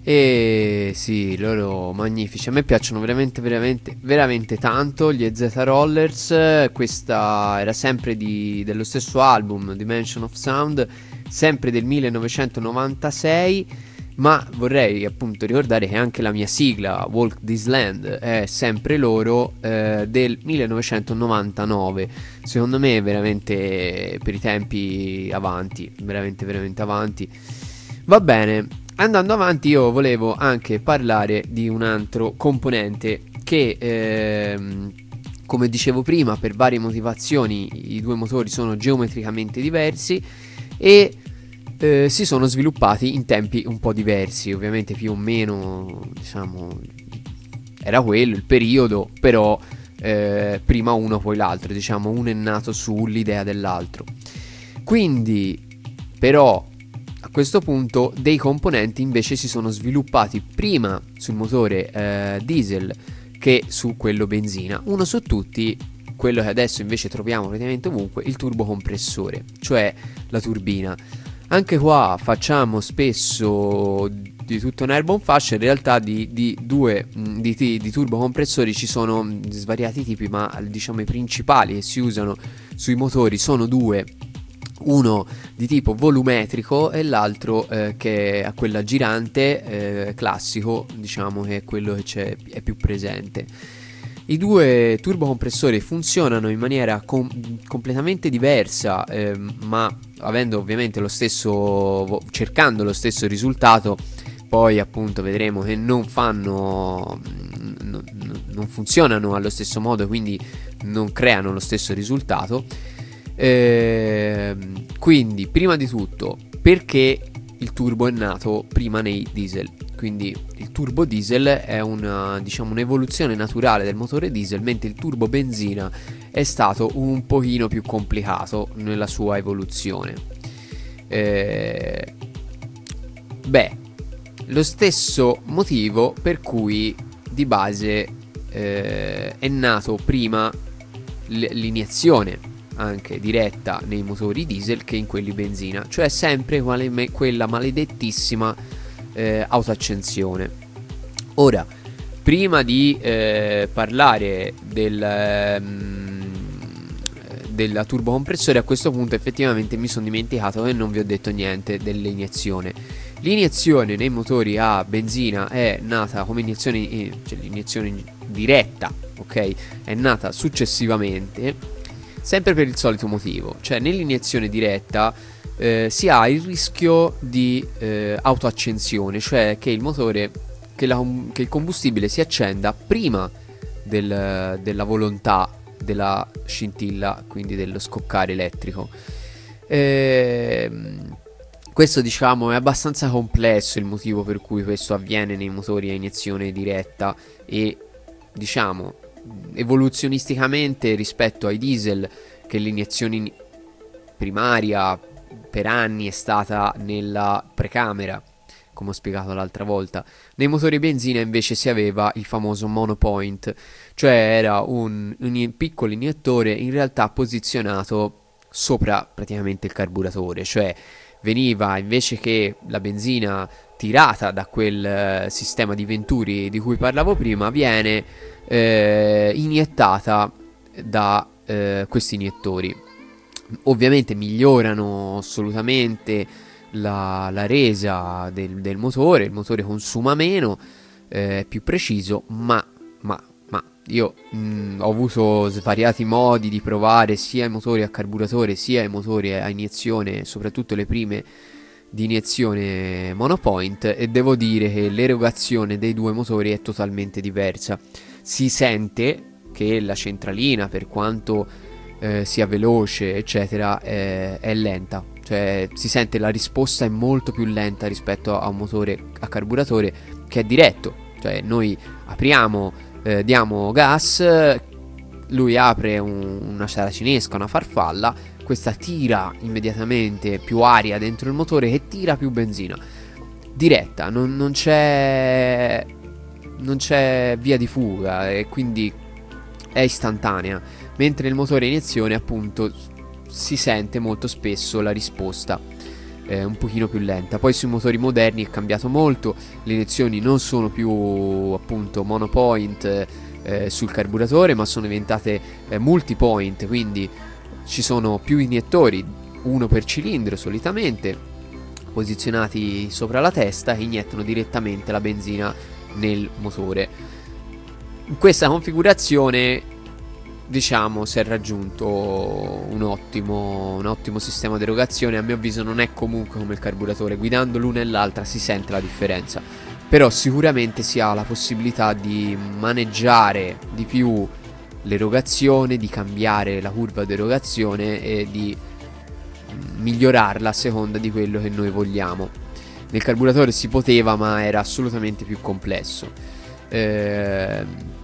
E sì, loro magnifici. A me piacciono veramente, veramente, veramente tanto gli E Z Rollers. Questa era sempre di, dello stesso album, Dimension of Sound, sempre del millenovecentonovantasei. Ma vorrei appunto ricordare che anche la mia sigla, Walk This Land, è sempre loro, eh, del millenovecentonovantanove. Secondo me veramente per i tempi avanti, veramente, veramente avanti. Va bene. Andando avanti, io volevo anche parlare di un altro componente che, ehm, come dicevo prima, per varie motivazioni i due motori sono geometricamente diversi e eh, si sono sviluppati in tempi un po' diversi. Ovviamente più o meno, diciamo, era quello il periodo, però eh, prima uno poi l'altro, diciamo, uno è nato sull'idea dell'altro. Quindi, però, a questo punto dei componenti invece si sono sviluppati prima sul motore eh, diesel che su quello benzina. Uno su tutti, quello che adesso invece troviamo praticamente ovunque, il turbocompressore, cioè la turbina. Anche qua facciamo spesso di tutto un erba un fascio. In realtà di, di due di, di, di turbocompressori ci sono svariati tipi, ma diciamo i principali che si usano sui motori sono due. Uno di tipo volumetrico e l'altro eh, che è quella girante, eh, classico, diciamo che è quello che c'è, è più presente. I due turbocompressori funzionano in maniera com- completamente diversa, eh, ma avendo ovviamente lo stesso, cercando lo stesso risultato. Poi appunto vedremo che non fanno, non, non funzionano allo stesso modo, quindi non creano lo stesso risultato. Eh, quindi prima di tutto, perché il turbo è nato prima nei diesel? Quindi il turbo diesel è una, diciamo, un'evoluzione naturale del motore diesel, mentre il turbo benzina è stato un pochino più complicato nella sua evoluzione. Eh, beh, lo stesso motivo per cui di base eh, è nato prima l- l'iniezione anche diretta nei motori diesel che in quelli benzina, cioè sempre quale me- quella maledettissima eh, autoaccensione. Ora, prima di eh, parlare del ehm, della turbocompressore, a questo punto effettivamente mi sono dimenticato e non vi ho detto niente dell'iniezione. L'iniezione nei motori a benzina è nata come iniezione, eh, cioè l'iniezione diretta, ok? È nata successivamente, sempre per il solito motivo, cioè nell'iniezione diretta eh, si ha il rischio di eh, autoaccensione, cioè che il motore, che, la, che il combustibile si accenda prima del, della volontà della scintilla, quindi dello scoccare elettrico. E, questo diciamo è abbastanza complesso il motivo per cui questo avviene nei motori a iniezione diretta e diciamo evoluzionisticamente rispetto ai diesel, che l'iniezione primaria per anni è stata nella precamera, come ho spiegato l'altra volta. Nei motori benzina invece si aveva il famoso monopoint, cioè era un, un piccolo iniettore in realtà posizionato sopra praticamente il carburatore, cioè veniva, invece che la benzina tirata da quel uh, sistema di venturi di cui parlavo prima, viene eh, iniettata da eh, questi iniettori. Ovviamente migliorano assolutamente la, la resa del, del motore, il motore consuma meno, è eh, più preciso, ma, ma, ma io mh, ho avuto svariati modi di provare sia i motori a carburatore sia i motori a iniezione, soprattutto le prime di iniezione monopoint, e devo dire che l'erogazione dei due motori è totalmente diversa. Si sente che la centralina, per quanto eh, sia veloce eccetera, è, è lenta, cioè si sente la risposta è molto più lenta rispetto a un motore a carburatore che è diretto, cioè noi apriamo, eh, diamo gas, lui apre un, una saracinesca, una farfalla, questa tira immediatamente più aria dentro il motore che tira più benzina diretta, non, non c'è non c'è via di fuga e quindi è istantanea, mentre il motore a iniezione appunto si sente molto spesso la risposta eh, un pochino più lenta. Poi sui motori moderni è cambiato molto, le iniezioni non sono più appunto monopoint eh, sul carburatore, ma sono diventate eh, multipoint, quindi ci sono più iniettori, uno per cilindro solitamente, posizionati sopra la testa, che iniettano direttamente la benzina nel motore. In questa configurazione, diciamo, si è raggiunto un ottimo, un ottimo sistema di erogazione. A mio avviso non è comunque come il carburatore, guidando l'una e l'altra si sente la differenza, però sicuramente si ha la possibilità di maneggiare di più l'erogazione, di cambiare la curva di erogazione e di migliorarla a seconda di quello che noi vogliamo. Nel carburatore si poteva, ma era assolutamente più complesso. Eh,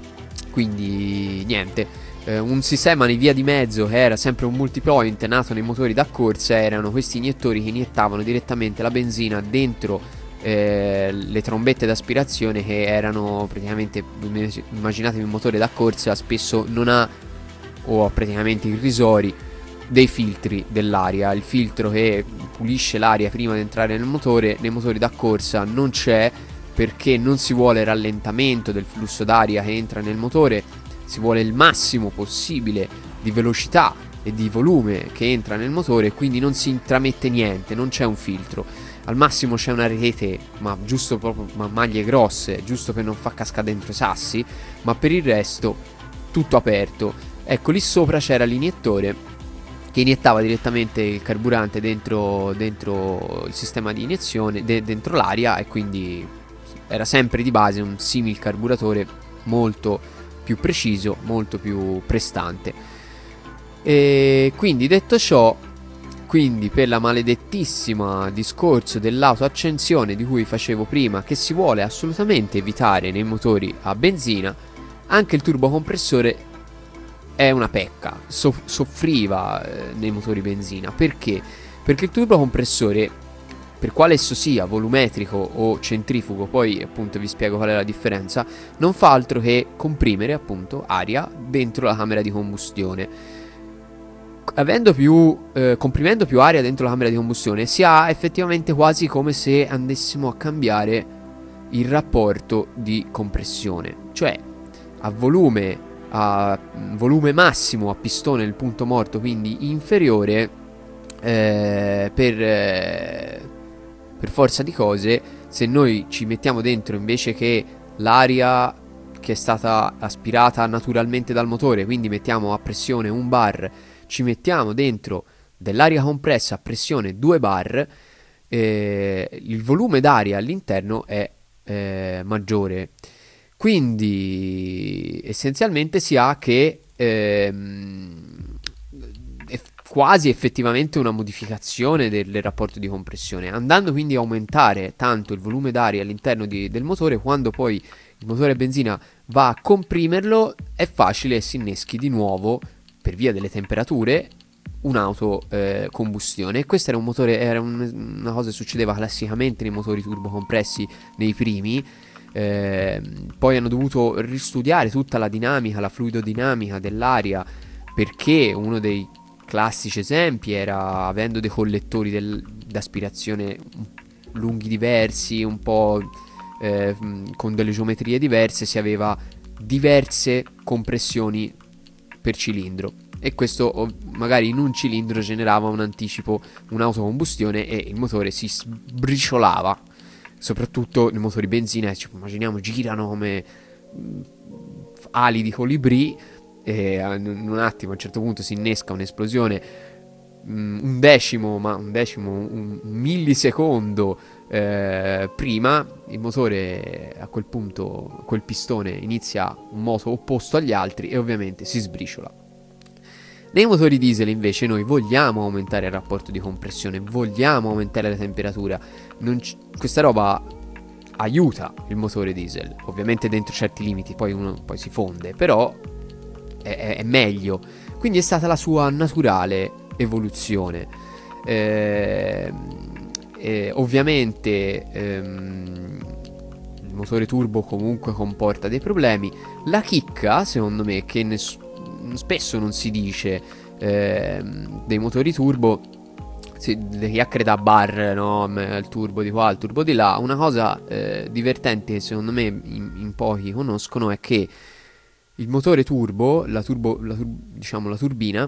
quindi niente, eh, un sistema di via di mezzo che era sempre un multipoint nato nei motori da corsa erano questi iniettori che iniettavano direttamente la benzina dentro eh, le trombette d'aspirazione, che erano praticamente, immaginatevi un motore da corsa spesso non ha, o ha praticamente irrisori, dei filtri dell'aria. Il filtro che pulisce l'aria prima di entrare nel motore nei motori da corsa non c'è, perché non si vuole rallentamento del flusso d'aria che entra nel motore, si vuole il massimo possibile di velocità e di volume che entra nel motore, quindi non si intramette niente, non c'è un filtro. Al massimo c'è una rete, ma giusto proprio, ma maglie grosse, giusto per non far cascare dentro i sassi, ma per il resto tutto aperto. Ecco, lì sopra c'era l'iniettore che iniettava direttamente il carburante dentro, dentro il sistema di iniezione, de- dentro l'aria, e quindi era sempre di base un simil carburatore molto più preciso, molto più prestante. E quindi, detto ciò, quindi per la maledettissima discorso dell'autoaccensione di cui facevo prima, che si vuole assolutamente evitare nei motori a benzina, anche il turbocompressore è una pecca, so- soffriva eh, nei motori benzina. Perché? Perché il turbocompressore, per quale esso sia, volumetrico o centrifugo, poi appunto vi spiego qual è la differenza, non fa altro che comprimere appunto aria dentro la camera di combustione. Avendo più, eh, comprimendo più aria dentro la camera di combustione, si ha effettivamente quasi come se andessimo a cambiare il rapporto di compressione, cioè a volume a volume massimo a pistone il punto morto, quindi inferiore, eh, per, eh, per forza di cose, se noi ci mettiamo dentro, invece che l'aria che è stata aspirata naturalmente dal motore, quindi mettiamo a pressione un bar, ci mettiamo dentro dell'aria compressa a pressione due bar, eh, il volume d'aria all'interno è eh, maggiore. Quindi essenzialmente si ha che ehm, è quasi effettivamente una modificazione del, del rapporto di compressione, andando quindi a aumentare tanto il volume d'aria all'interno di, del motore. Quando poi il motore a benzina va a comprimerlo, è facile che si inneschi di nuovo, per via delle temperature, un'autocombustione. E questo era un motore, era un, una cosa che succedeva classicamente nei motori turbocompressi nei primi. Eh, poi hanno dovuto ristudiare tutta la dinamica, la fluidodinamica dell'aria, perché uno dei classici esempi era, avendo dei collettori del, d'aspirazione lunghi diversi, un po' eh, con delle geometrie diverse, si aveva diverse compressioni per cilindro, e questo magari in un cilindro generava un anticipo, un'autocombustione, e il motore si sbriciolava. Soprattutto nei motori benzina, ci immaginiamo, girano come mh, ali di colibrì, e in un attimo a un certo punto si innesca un'esplosione, mh, un decimo, ma un decimo, un, un millisecondo eh, prima, il motore a quel punto, quel pistone inizia un moto opposto agli altri e ovviamente si sbriciola. Nei motori diesel invece noi vogliamo aumentare il rapporto di compressione, vogliamo aumentare la temperatura. Non c- questa roba aiuta il motore diesel, ovviamente dentro certi limiti, poi uno poi si fonde, però è, è, è meglio. Quindi è stata la sua naturale evoluzione. Eh, eh, ovviamente ehm, il motore turbo comunque comporta dei problemi. La chicca, secondo me, che ness- spesso non si dice eh, dei motori turbo, sì, le chiacchiere da bar, no? M- Il turbo di qua, il turbo di là. Una cosa eh, divertente, secondo me, in, in pochi conoscono, è che il motore turbo, la turbo, la tur- diciamo la turbina,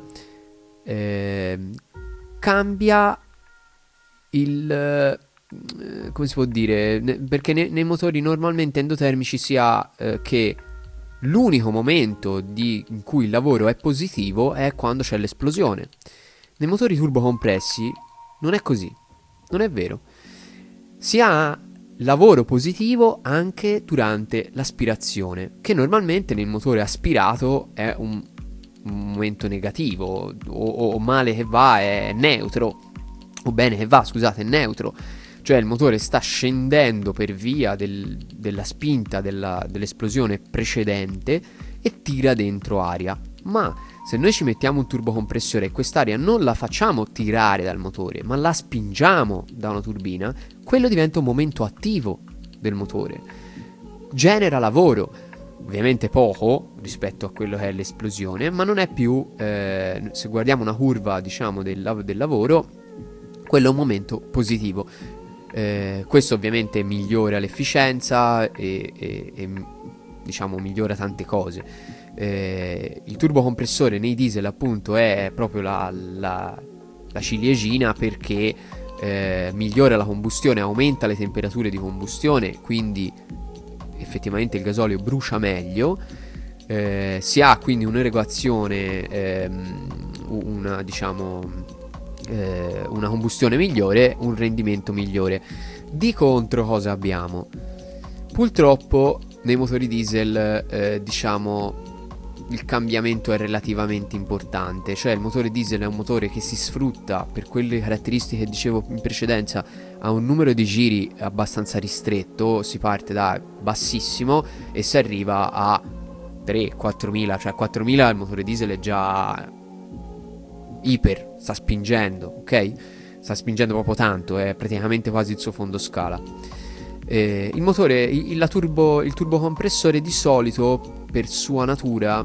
eh, cambia il... eh, come si può dire? Ne- perché ne- nei motori normalmente endotermici si ha eh, che l'unico momento di- in cui il lavoro è positivo è quando c'è l'esplosione. Nei motori turbocompressi non è così, non è vero. Si ha lavoro positivo anche durante l'aspirazione, che normalmente nel motore aspirato è un, un momento negativo, o, o male che va è neutro, o bene che va, scusate, è neutro. Cioè il motore sta scendendo per via del- della spinta della- dell'esplosione precedente e tira dentro aria. Ma se noi ci mettiamo un turbocompressore e quest'aria non la facciamo tirare dal motore, ma la spingiamo da una turbina, quello diventa un momento attivo del motore. Genera lavoro, ovviamente poco rispetto a quello che è l'esplosione, ma non è più, eh, se guardiamo una curva, diciamo, del, lav- del lavoro, quello è un momento positivo. Eh, questo ovviamente migliora l'efficienza e, e- e, diciamo migliora tante cose. Eh, il turbocompressore nei diesel appunto è proprio la, la- la ciliegina, perché eh, migliora la combustione, aumenta le temperature di combustione, quindi effettivamente il gasolio brucia meglio. Eh, si ha quindi un'erogazione, ehm, una diciamo eh, una combustione migliore, un rendimento migliore. Di contro cosa abbiamo? Purtroppo nei motori diesel eh, diciamo il cambiamento è relativamente importante, cioè il motore diesel è un motore che si sfrutta per quelle caratteristiche che dicevo in precedenza, ha un numero di giri abbastanza ristretto, si parte da bassissimo e si arriva a tre quattro mila, cioè quattromila il motore diesel è già iper, sta spingendo, ok? Sta spingendo proprio tanto, è praticamente quasi il suo fondo scala. Eh, il motore, il, la turbo, il turbocompressore di solito per sua natura,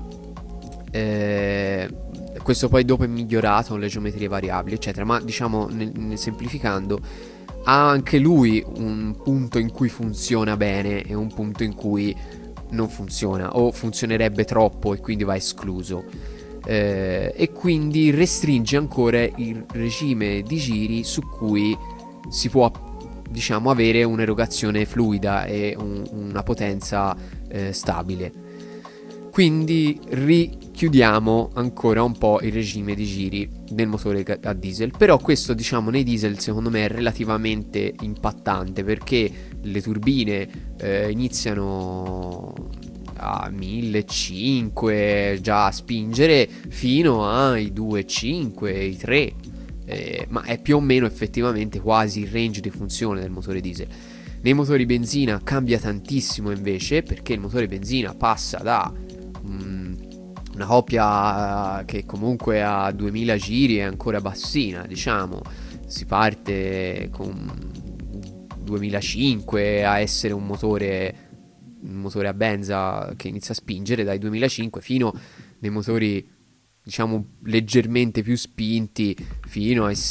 eh, questo poi dopo è migliorato con le geometrie variabili eccetera, ma diciamo nel, nel semplificando, ha anche lui un punto in cui funziona bene e un punto in cui non funziona o funzionerebbe troppo e quindi va escluso. Eh, e quindi restringe ancora il regime di giri su cui si può diciamo avere un'erogazione fluida e un- una potenza eh, stabile. Quindi richiudiamo ancora un po' il regime di giri del motore ga- a diesel, però questo diciamo nei diesel secondo me è relativamente impattante, perché le turbine eh, iniziano a millecinquecento già a spingere fino ai duecentocinque, i tre, eh, ma è più o meno effettivamente quasi il range di funzione del motore diesel. Nei motori benzina cambia tantissimo invece, perché il motore benzina passa da mm, una coppia che comunque ha duemila giri è ancora bassina, diciamo, si parte con duemilacinquecento a essere un motore un motore a benza che inizia a spingere dai duemilacinque fino nei motori diciamo leggermente più spinti fino ai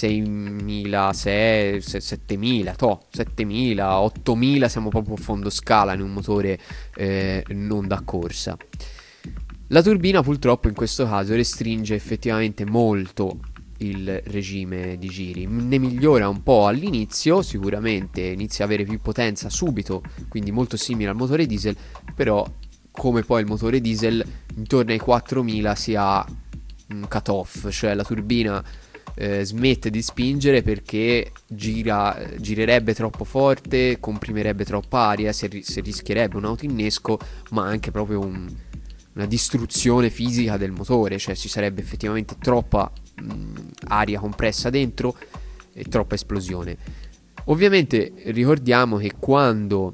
seimilasei, settemila, to, settemila, ottomila, siamo proprio a fondo scala in un motore eh, non da corsa. La turbina purtroppo in questo caso restringe effettivamente molto il regime di giri, ne migliora un po' all'inizio, sicuramente inizia a avere più potenza subito, quindi molto simile al motore diesel, però come poi il motore diesel intorno ai quattromila si ha un cut off, cioè la turbina eh, smette di spingere perché gira, girerebbe troppo forte, comprimerebbe troppa aria, si, ri- si rischierebbe un autoinnesco, ma anche proprio un, una distruzione fisica del motore, cioè ci sarebbe effettivamente troppa aria compressa dentro e troppa esplosione. Ovviamente ricordiamo che quando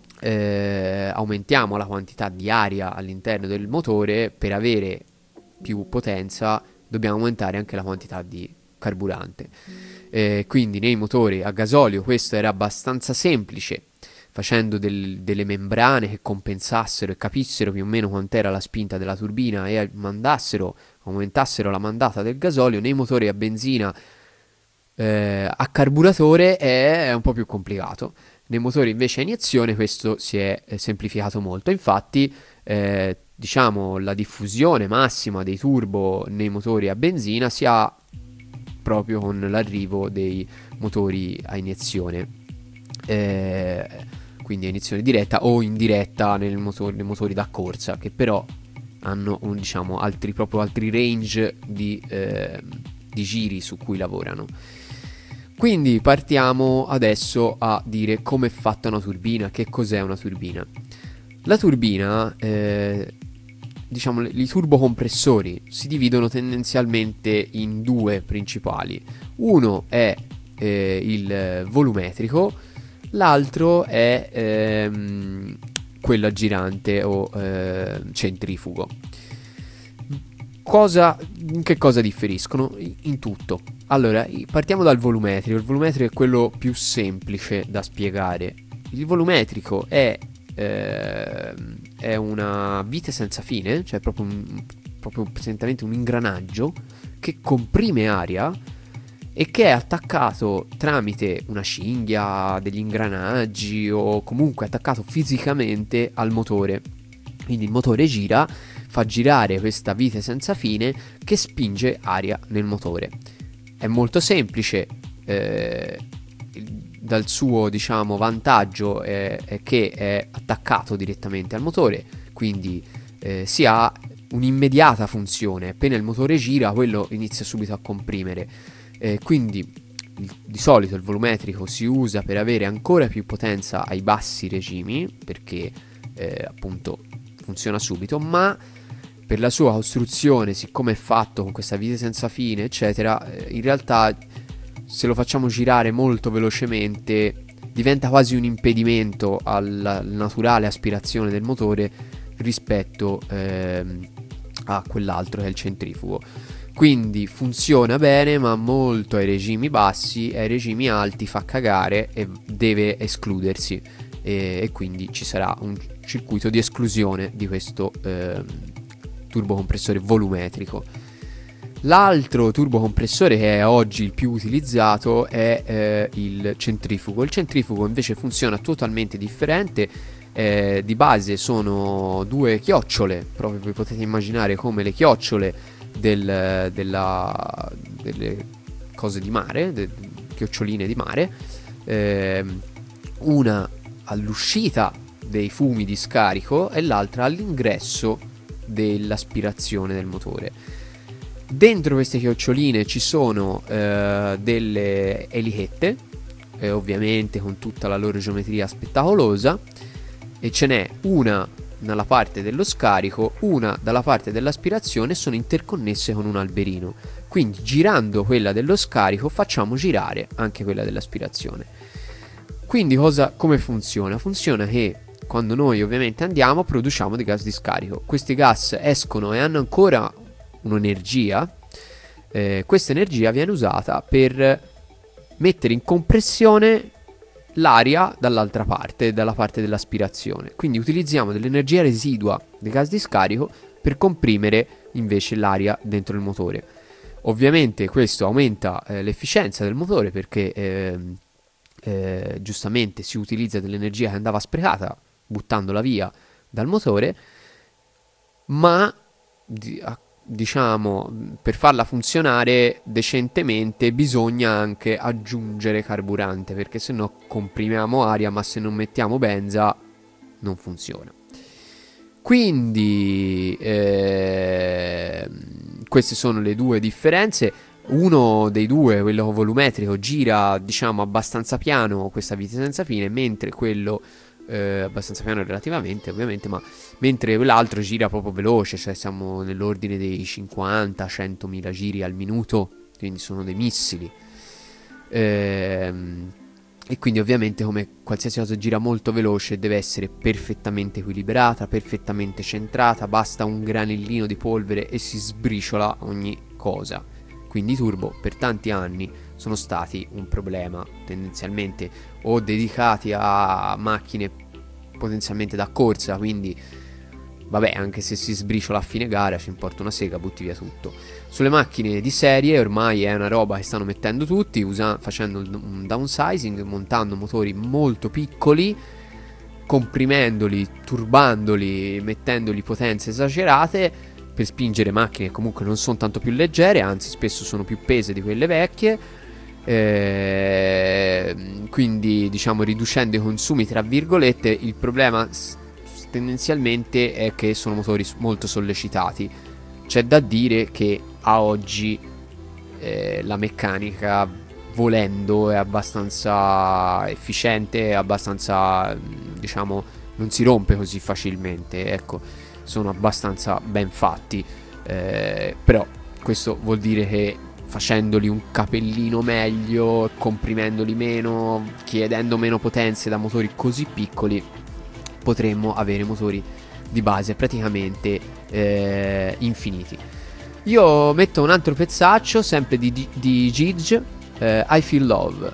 eh, aumentiamo la quantità di aria all'interno del motore, per avere più potenza dobbiamo aumentare anche la quantità di carburante. Eh, quindi nei motori a gasolio questo era abbastanza semplice, facendo del- delle membrane che compensassero e capissero più o meno quant'era la spinta della turbina e mandassero, aumentassero la mandata del gasolio. Nei motori a benzina Eh, a carburatore è un po' più complicato. Nei motori invece a iniezione questo si è eh, semplificato molto. Infatti, eh, diciamo, la diffusione massima dei turbo nei motori a benzina si ha proprio con l'arrivo dei motori a iniezione, eh, quindi a iniezione diretta o indiretta nel motor- nei motori da corsa, che però hanno un, diciamo, altri, proprio altri range di, eh, di giri su cui lavorano. Quindi partiamo adesso a dire come è fatta una turbina, che cos'è una turbina. La turbina, eh, diciamo, i turbocompressori si dividono tendenzialmente in due principali. Uno è eh, il volumetrico, l'altro è ehm, quello girante o eh, centrifugo. Cosa, in che cosa differiscono? In tutto. Allora, partiamo dal volumetrico. Il volumetrico è quello più semplice da spiegare. Il volumetrico è, eh, è una vite senza fine, cioè proprio, un, proprio presentemente un ingranaggio che comprime aria e che è attaccato tramite una cinghia, degli ingranaggi o comunque attaccato fisicamente al motore. Quindi il motore gira, fa girare questa vite senza fine che spinge aria nel motore. È molto semplice, eh, dal suo, diciamo, vantaggio è, è che è attaccato direttamente al motore, quindi eh, si ha un'immediata funzione. Appena il motore gira, quello inizia subito a comprimere. Eh, quindi il, di solito il volumetrico si usa per avere ancora più potenza ai bassi regimi, perché eh, appunto funziona subito, ma per la sua costruzione, siccome è fatto con questa vite senza fine, eccetera, eh, in realtà se lo facciamo girare molto velocemente diventa quasi un impedimento alla naturale aspirazione del motore rispetto ehm, a quell'altro che è il centrifugo. Quindi funziona bene, ma molto ai regimi bassi, ai regimi alti fa cagare e deve escludersi, e, e quindi ci sarà un circuito di esclusione di questo ehm, turbocompressore volumetrico. L'altro turbocompressore che è oggi il più utilizzato è eh, il centrifugo. Il centrifugo invece funziona totalmente differente. Eh, di base sono due chiocciole, proprio vi potete immaginare come le chiocciole del, della, delle cose di mare, de, chioccioline di mare, eh, una all'uscita dei fumi di scarico e l'altra all'ingresso dell'aspirazione del motore. Dentro queste chioccioline ci sono eh, delle elichette, eh, ovviamente con tutta la loro geometria spettacolosa, e ce n'è una dalla parte dello scarico, una dalla parte dell'aspirazione, sono interconnesse con un alberino. Quindi girando quella dello scarico facciamo girare anche quella dell'aspirazione. Quindi cosa, come funziona? Funziona che quando noi ovviamente andiamo produciamo dei gas di scarico. Questi gas escono e hanno ancora un'energia. Eh, questa energia viene usata per mettere in compressione l'aria dall'altra parte, dalla parte dell'aspirazione. Quindi utilizziamo dell'energia residua dei gas di scarico per comprimere invece l'aria dentro il motore. Ovviamente questo aumenta eh, l'efficienza del motore, perché eh, eh, giustamente si utilizza dell'energia che andava sprecata buttandola via dal motore, ma di, a, diciamo, per farla funzionare decentemente bisogna anche aggiungere carburante, perché se no comprimiamo aria, ma se non mettiamo benza non funziona. Quindi eh, queste sono le due differenze. Uno dei due, quello volumetrico, gira, diciamo, abbastanza piano, questa vite senza fine, mentre quello eh, abbastanza piano relativamente, ovviamente, ma mentre l'altro gira proprio veloce, cioè siamo nell'ordine dei cinquanta centomila giri al minuto, quindi sono dei missili. Ehm, e quindi ovviamente, come qualsiasi cosa gira molto veloce, deve essere perfettamente equilibrata, perfettamente centrata, basta un granellino di polvere e si sbriciola ogni cosa. Quindi i turbo per tanti anni sono stati un problema, tendenzialmente o dedicati a macchine potenzialmente da corsa, quindi vabbè, anche se si sbriciola a fine gara ci importa una sega, butti via tutto. Sulle macchine di serie ormai è una roba che stanno mettendo tutti, usa- facendo un downsizing, montando motori molto piccoli, comprimendoli, turbandoli, mettendoli potenze esagerate per spingere macchine che comunque non sono tanto più leggere, anzi spesso sono più pese di quelle vecchie. Eh, quindi diciamo riducendo i consumi tra virgolette. Il problema s- tendenzialmente è che sono motori s- molto sollecitati. C'è da dire che a oggi eh, la meccanica, volendo, è abbastanza efficiente, è abbastanza, mh, diciamo, non si rompe così facilmente, ecco, sono abbastanza ben fatti. Eh, però questo vuol dire che facendoli un capellino meglio, comprimendoli meno, chiedendo meno potenze da motori così piccoli, potremmo avere motori di base praticamente eh, infiniti. Io metto un altro pezzaccio, sempre di, di, di Gigi, eh, I Feel Love.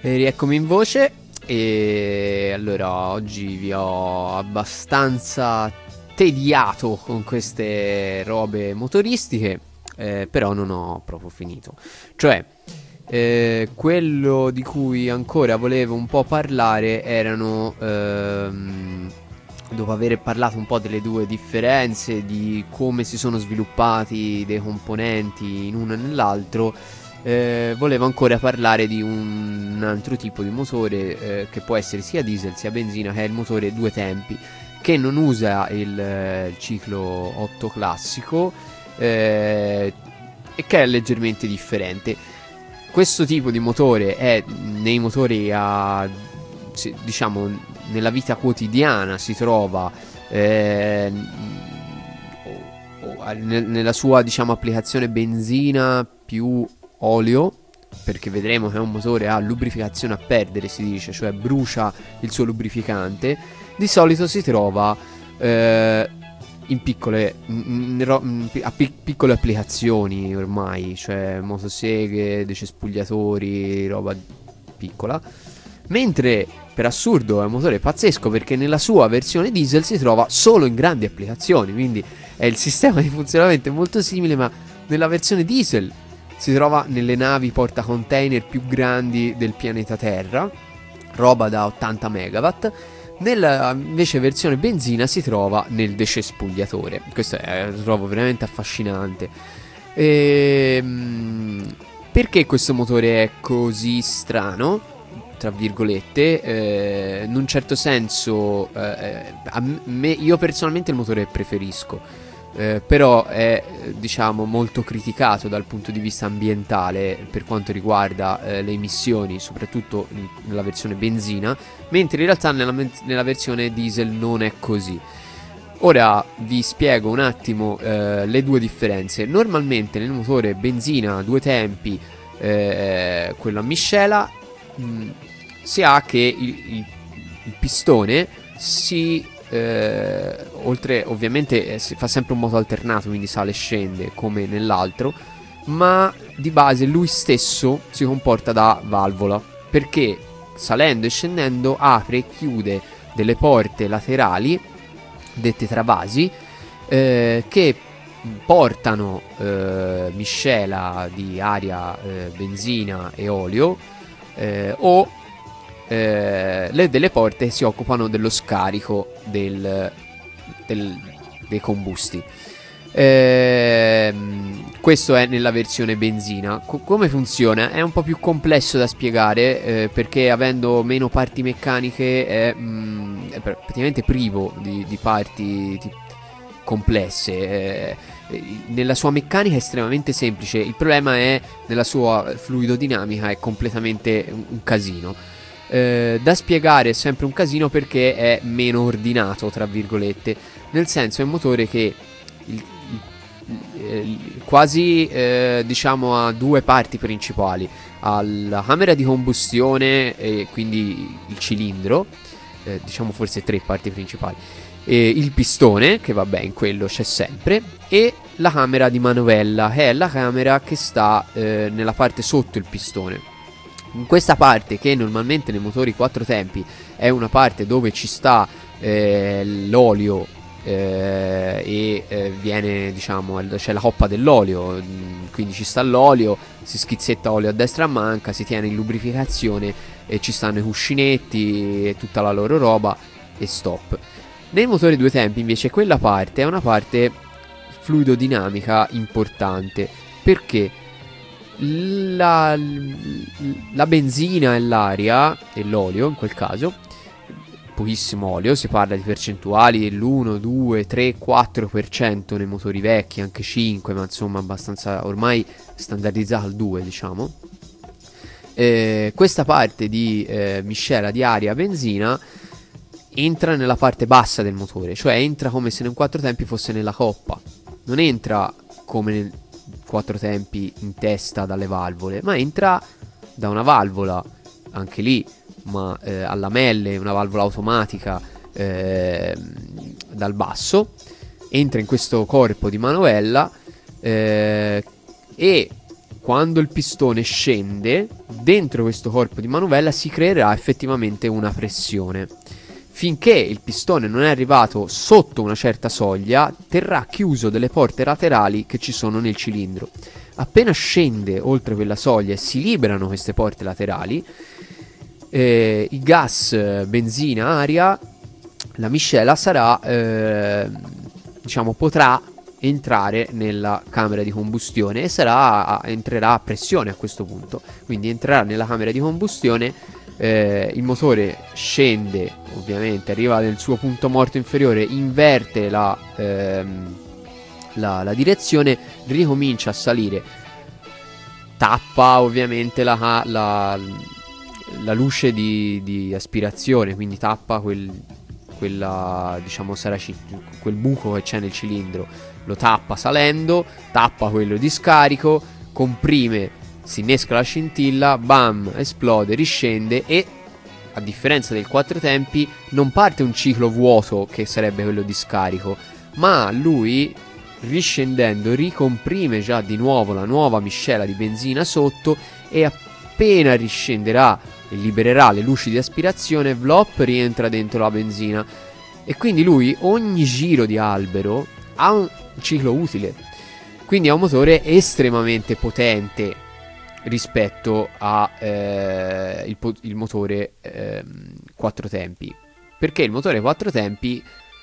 E rieccomi in voce. E allora oggi vi ho abbastanza tediato con queste robe motoristiche, eh, però non ho proprio finito. Cioè, eh, quello di cui ancora volevo un po' parlare erano, ehm, dopo aver parlato un po' delle due differenze, di come si sono sviluppati dei componenti in uno e nell'altro, eh, volevo ancora parlare di un altro tipo di motore, eh, che può essere sia diesel sia benzina, che è il motore due tempi, che non usa il, eh, il ciclo otto classico, eh, e che è leggermente differente. Questo tipo di motore è nei motori a, se- diciamo, nella vita quotidiana si trova, eh, o- o- nel- nella sua, diciamo, applicazione benzina più olio, perché vedremo che è un motore a lubrificazione a perdere, si dice, cioè brucia il suo lubrificante. Di solito si trova, eh, in piccole, in- in ro- in pi- a pi- piccole applicazioni ormai, cioè motoseghe, decespugliatori, roba piccola. Mentre per assurdo è un motore pazzesco, perché nella sua versione diesel si trova solo in grandi applicazioni, quindi è il sistema di funzionamento è molto simile, ma nella versione diesel si trova nelle navi portacontainer più grandi del pianeta Terra, roba da ottanta megawatt. Nella invece versione benzina si trova nel decespugliatore. Questo è, lo trovo veramente affascinante. Ehm, perché questo motore è così strano, tra virgolette? Eh, in un certo senso, eh, a me, io personalmente il motore preferisco. Eh, però è, eh, diciamo, molto criticato dal punto di vista ambientale per quanto riguarda, eh, le emissioni, soprattutto in- nella versione benzina, mentre in realtà nella, men- nella versione diesel non è così. Ora vi spiego un attimo, eh, le due differenze. Normalmente nel motore benzina due tempi, eh, quello a miscela, mh, si ha che il, il- il pistone si, eh, oltre ovviamente, eh, si fa sempre un moto alternato, quindi sale e scende come nell'altro, ma di base lui stesso si comporta da valvola, perché salendo e scendendo apre e chiude delle porte laterali, dette travasi, eh, che portano, eh, miscela di aria, eh, benzina e olio, eh, o eh, le, delle porte che si occupano dello scarico del, del- dei combusti. Ehm, questo è nella versione benzina. Co- come funziona? È un po' più complesso da spiegare, eh, perché avendo meno parti meccaniche è, mm, è pr- praticamente privo di, di parti ti- complesse. eh, eh, nella sua meccanica è estremamente semplice. Il problema è nella sua fluidodinamica, è completamente un, un casino. Eh, da spiegare è sempre un casino perché è meno ordinato, tra virgolette. Nel senso, è un motore che il- il- eh, quasi, eh, diciamo, ha due parti principali: ha la camera di combustione, e quindi il cilindro, eh, diciamo forse tre parti principali, e il pistone, che vabbè, in quello c'è sempre, e la camera di manovella, che è la camera che sta, eh, nella parte sotto il pistone. In questa parte, che normalmente nei motori quattro tempi è una parte dove ci sta, eh, l'olio, eh, e eh, viene, diciamo, c'è la coppa dell'olio, mm, quindi ci sta l'olio, si schizzetta olio a destra a manca, si tiene in lubrificazione e ci stanno i cuscinetti e tutta la loro roba, e stop. Nei motori due tempi invece quella parte è una parte fluidodinamica importante, perché la, la benzina e l'aria, e l'olio in quel caso, pochissimo olio, si parla di percentuali dell'uno, due, tre, quattro per cento nei motori vecchi, anche cinque, ma insomma abbastanza ormai standardizzato al due, diciamo. Eh, questa parte di, eh, miscela di aria benzina entra nella parte bassa del motore, cioè entra come se nel quattro tempi fosse nella coppa, non entra come nel quattro tempi in testa dalle valvole, ma entra da una valvola, anche lì, ma eh, a lamelle, una valvola automatica, eh, dal basso, entra in questo corpo di manovella, eh, e quando il pistone scende, dentro questo corpo di manovella si creerà effettivamente una pressione. Finché il pistone non è arrivato sotto una certa soglia, terrà chiuso delle porte laterali che ci sono nel cilindro. Appena scende oltre quella soglia e si liberano queste porte laterali, eh, i gas, benzina, aria, la miscela sarà, eh, diciamo, potrà entrare nella camera di combustione e sarà, entrerà a pressione a questo punto. Quindi entrerà nella camera di combustione, eh, il motore scende, ovviamente, arriva nel suo punto morto inferiore, inverte la... Ehm, La, la direzione, ricomincia a salire, tappa ovviamente la, la, la luce di, di aspirazione, quindi tappa quel, quella, diciamo, saraci, quel buco che c'è nel cilindro, lo tappa salendo, tappa quello di scarico, comprime, si innesca la scintilla, bam, esplode, riscende e, a differenza del quattro tempi, non parte un ciclo vuoto che sarebbe quello di scarico, ma lui, riscendendo, ricomprime già di nuovo la nuova miscela di benzina sotto e appena riscenderà e libererà le luci di aspirazione, vlop, rientra dentro la benzina. E quindi lui ogni giro di albero ha un ciclo utile, quindi ha un motore estremamente potente rispetto a eh, il, po- il motore eh, quattro tempi, perché il motore quattro tempi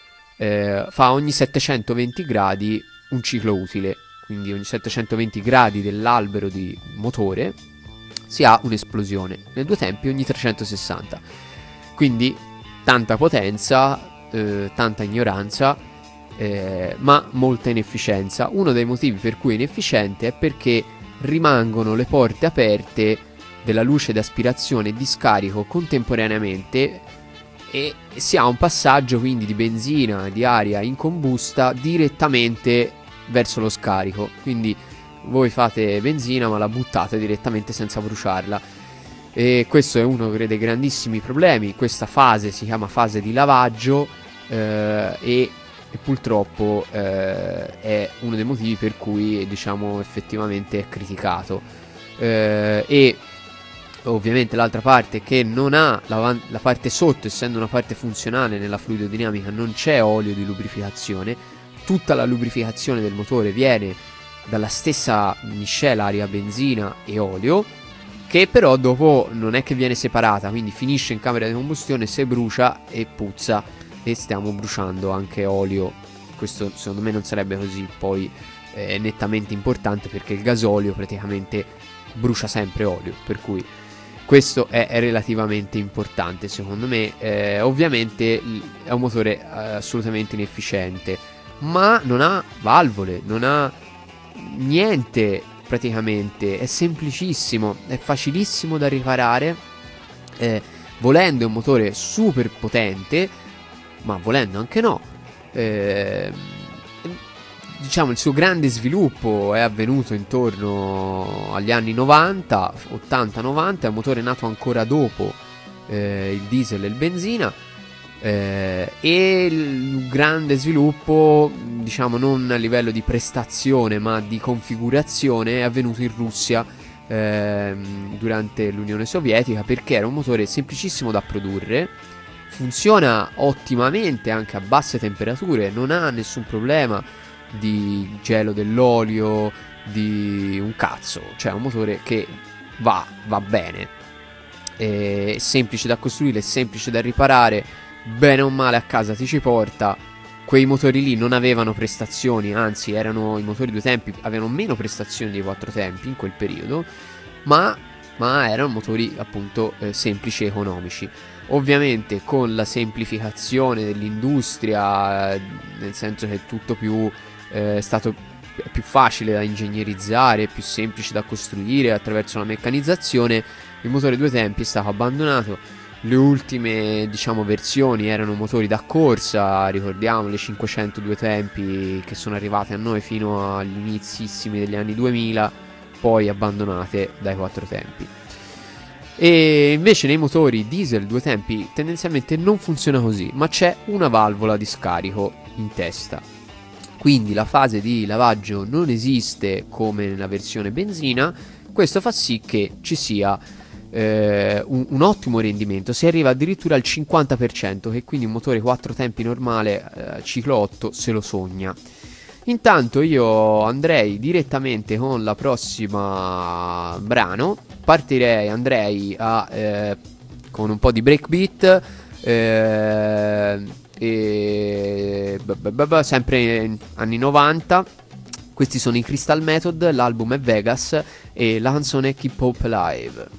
Eh, fa ogni settecentoventi gradi un ciclo utile, quindi ogni settecentoventi gradi dell'albero di motore si ha un'esplosione, nel due tempi ogni trecentosessanta, quindi tanta potenza, eh, tanta ignoranza, eh, ma molta inefficienza. Uno dei motivi per cui è inefficiente è perché rimangono le porte aperte della luce di aspirazione e di scarico contemporaneamente e si ha un passaggio quindi di benzina, di aria incombusta direttamente verso lo scarico. Quindi voi fate benzina ma la buttate direttamente senza bruciarla, e questo è uno dei grandissimi problemi. Questa fase si chiama fase di lavaggio eh, e, e purtroppo eh, è uno dei motivi per cui, diciamo, effettivamente è criticato. eh, e ovviamente l'altra parte che non ha la, la parte sotto, essendo una parte funzionale nella fluidodinamica, non c'è olio di lubrificazione. Tutta la lubrificazione del motore viene dalla stessa miscela aria, benzina e olio, che però dopo non è che viene separata, quindi finisce in camera di combustione, se brucia e puzza e stiamo bruciando anche olio. Questo secondo me non sarebbe così poi eh, nettamente importante, perché il gasolio praticamente brucia sempre olio, per cui questo è, è relativamente importante secondo me. Eh, ovviamente è un motore eh, assolutamente inefficiente, ma non ha valvole, non ha niente praticamente, è semplicissimo, è facilissimo da riparare, eh, volendo è un motore super potente, ma volendo anche no. Eh, diciamo il suo grande sviluppo è avvenuto intorno agli anni novanta, ottanta novanta, è un motore nato ancora dopo eh, il diesel e il benzina, eh, e il grande sviluppo, diciamo non a livello di prestazione ma di configurazione, è avvenuto in Russia eh, durante l'Unione Sovietica, perché era un motore semplicissimo da produrre, funziona ottimamente anche a basse temperature, non ha nessun problema di gelo dell'olio, di un cazzo, cioè un motore che va, va bene, è semplice da costruire, è semplice da riparare, bene o male a casa ti ci porta. Quei motori lì non avevano prestazioni, anzi erano, i motori due tempi avevano meno prestazioni dei quattro tempi in quel periodo, ma, ma erano motori appunto eh, semplici e economici. Ovviamente con la semplificazione dell'industria, eh, nel senso che è tutto più eh, è stato più facile da ingegnerizzare, più semplice da costruire attraverso la meccanizzazione, il motore due tempi è stato abbandonato. Le ultime, diciamo, versioni erano motori da corsa, ricordiamo le cinquecento due tempi che sono arrivate a noi fino agli inizissimi degli anni duemila, poi abbandonate dai quattro tempi. E invece nei motori diesel due tempi tendenzialmente non funziona così, ma c'è una valvola di scarico in testa. quindi la fase di lavaggio non esiste come nella versione benzina. Questo fa sì che ci sia eh, un, un ottimo rendimento, si arriva addirittura al cinquanta per cento, che quindi un motore quattro tempi normale eh, ciclo otto se lo sogna. Intanto io andrei direttamente con la prossima brano, partirei, andrei a, eh, con un po' di breakbeat, eh, e b- b- b- sempre in anni novanta. Questi sono i Crystal Method, l'album è Vegas e la canzone è Keep Hope Alive.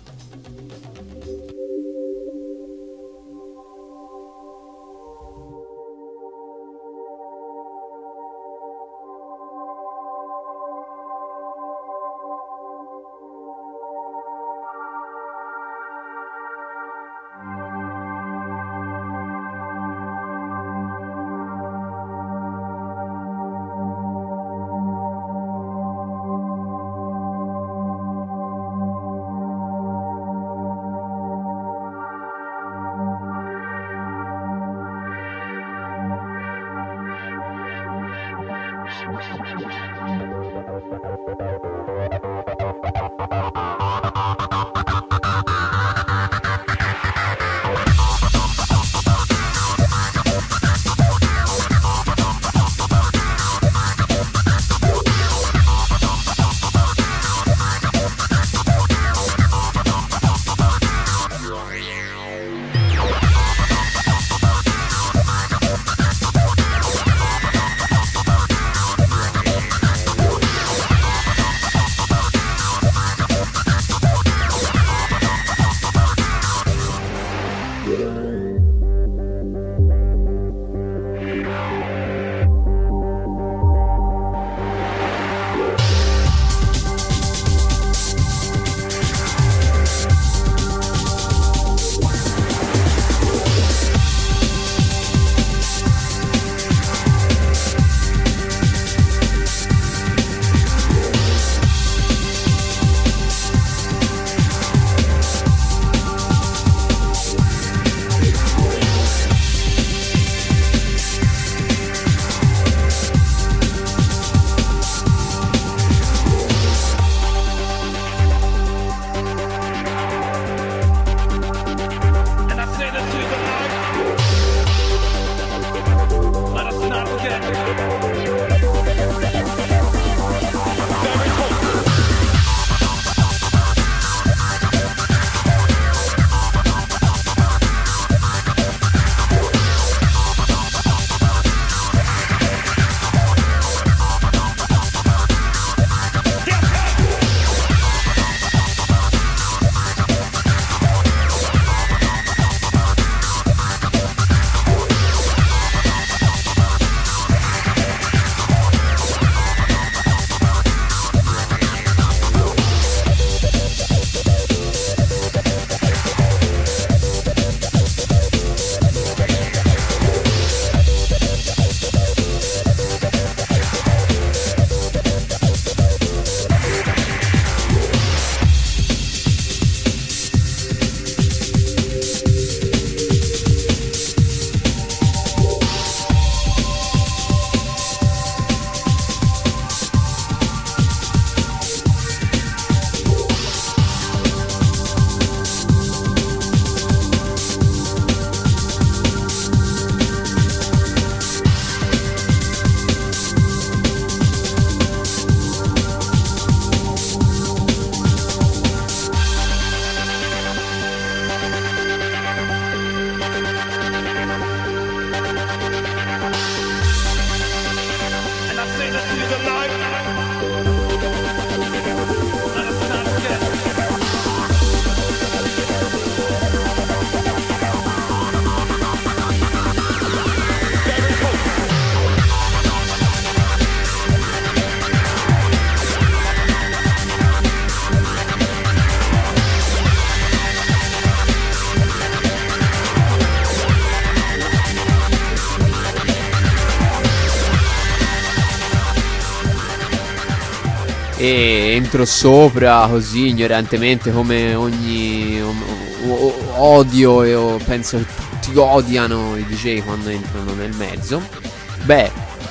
e entro sopra così ignorantemente come ogni o- o- odio, e o- penso che tutti odiano i D J quando entrano nel mezzo. Beh,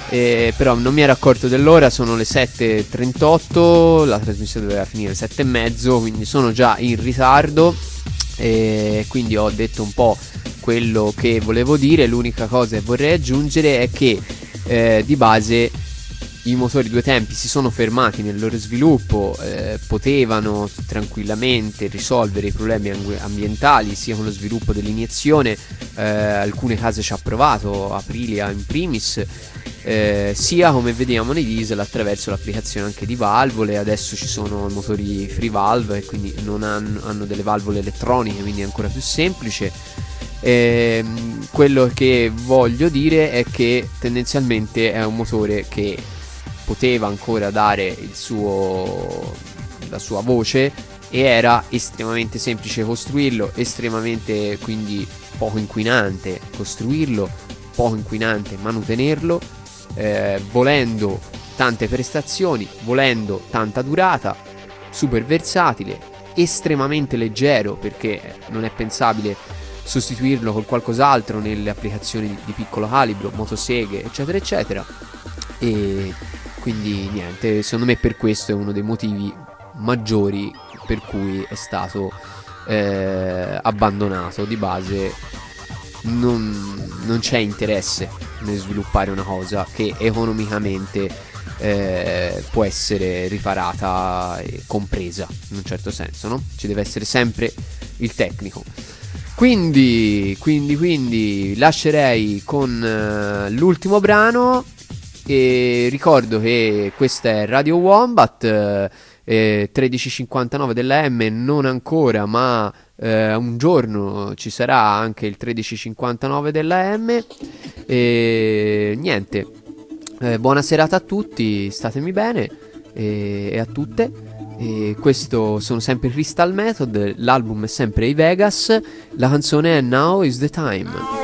eh, però non mi ero accorto dell'ora, sono le sette e trentotto, la trasmissione doveva finire alle sette e mezzo, quindi sono già in ritardo, e quindi ho detto un po' quello che volevo dire. L'unica cosa che vorrei aggiungere è che eh, di base i motori due tempi si sono fermati nel loro sviluppo, eh, potevano tranquillamente risolvere i problemi ambi- ambientali sia con lo sviluppo dell'iniezione, eh, alcune case ci ha provato, Aprilia in primis, eh, sia come vediamo nei diesel attraverso l'applicazione anche di valvole. Adesso ci sono i motori free valve e quindi non hanno, hanno delle valvole elettroniche, quindi è ancora più semplice. Eh, quello che voglio dire è che tendenzialmente è un motore che poteva ancora dare il suo, la sua voce, e era estremamente semplice costruirlo, estremamente quindi poco inquinante costruirlo, poco inquinante manutenerlo, eh, volendo tante prestazioni, volendo tanta durata, super versatile, estremamente leggero, perché non è pensabile sostituirlo con qualcos'altro nelle applicazioni di, di piccolo calibro, motoseghe eccetera eccetera. E quindi niente, secondo me per questo è uno dei motivi maggiori per cui è stato eh, abbandonato. Di base non, non c'è interesse nel sviluppare una cosa che economicamente eh, può essere riparata e compresa in un certo senso, no? Ci deve essere sempre il tecnico. Quindi, quindi, quindi lascerei con uh, l'ultimo brano. E ricordo che questa è Radio Wombat, eh, eh, tredici cinquantanove della M, non ancora, ma eh, un giorno ci sarà anche il tredici cinquantanove della M. E niente, eh, buona serata a tutti, statemi bene, e, e a tutte. E questo sono sempre Crystal Method, l'album è sempre i Vegas, la canzone è Now is the Time.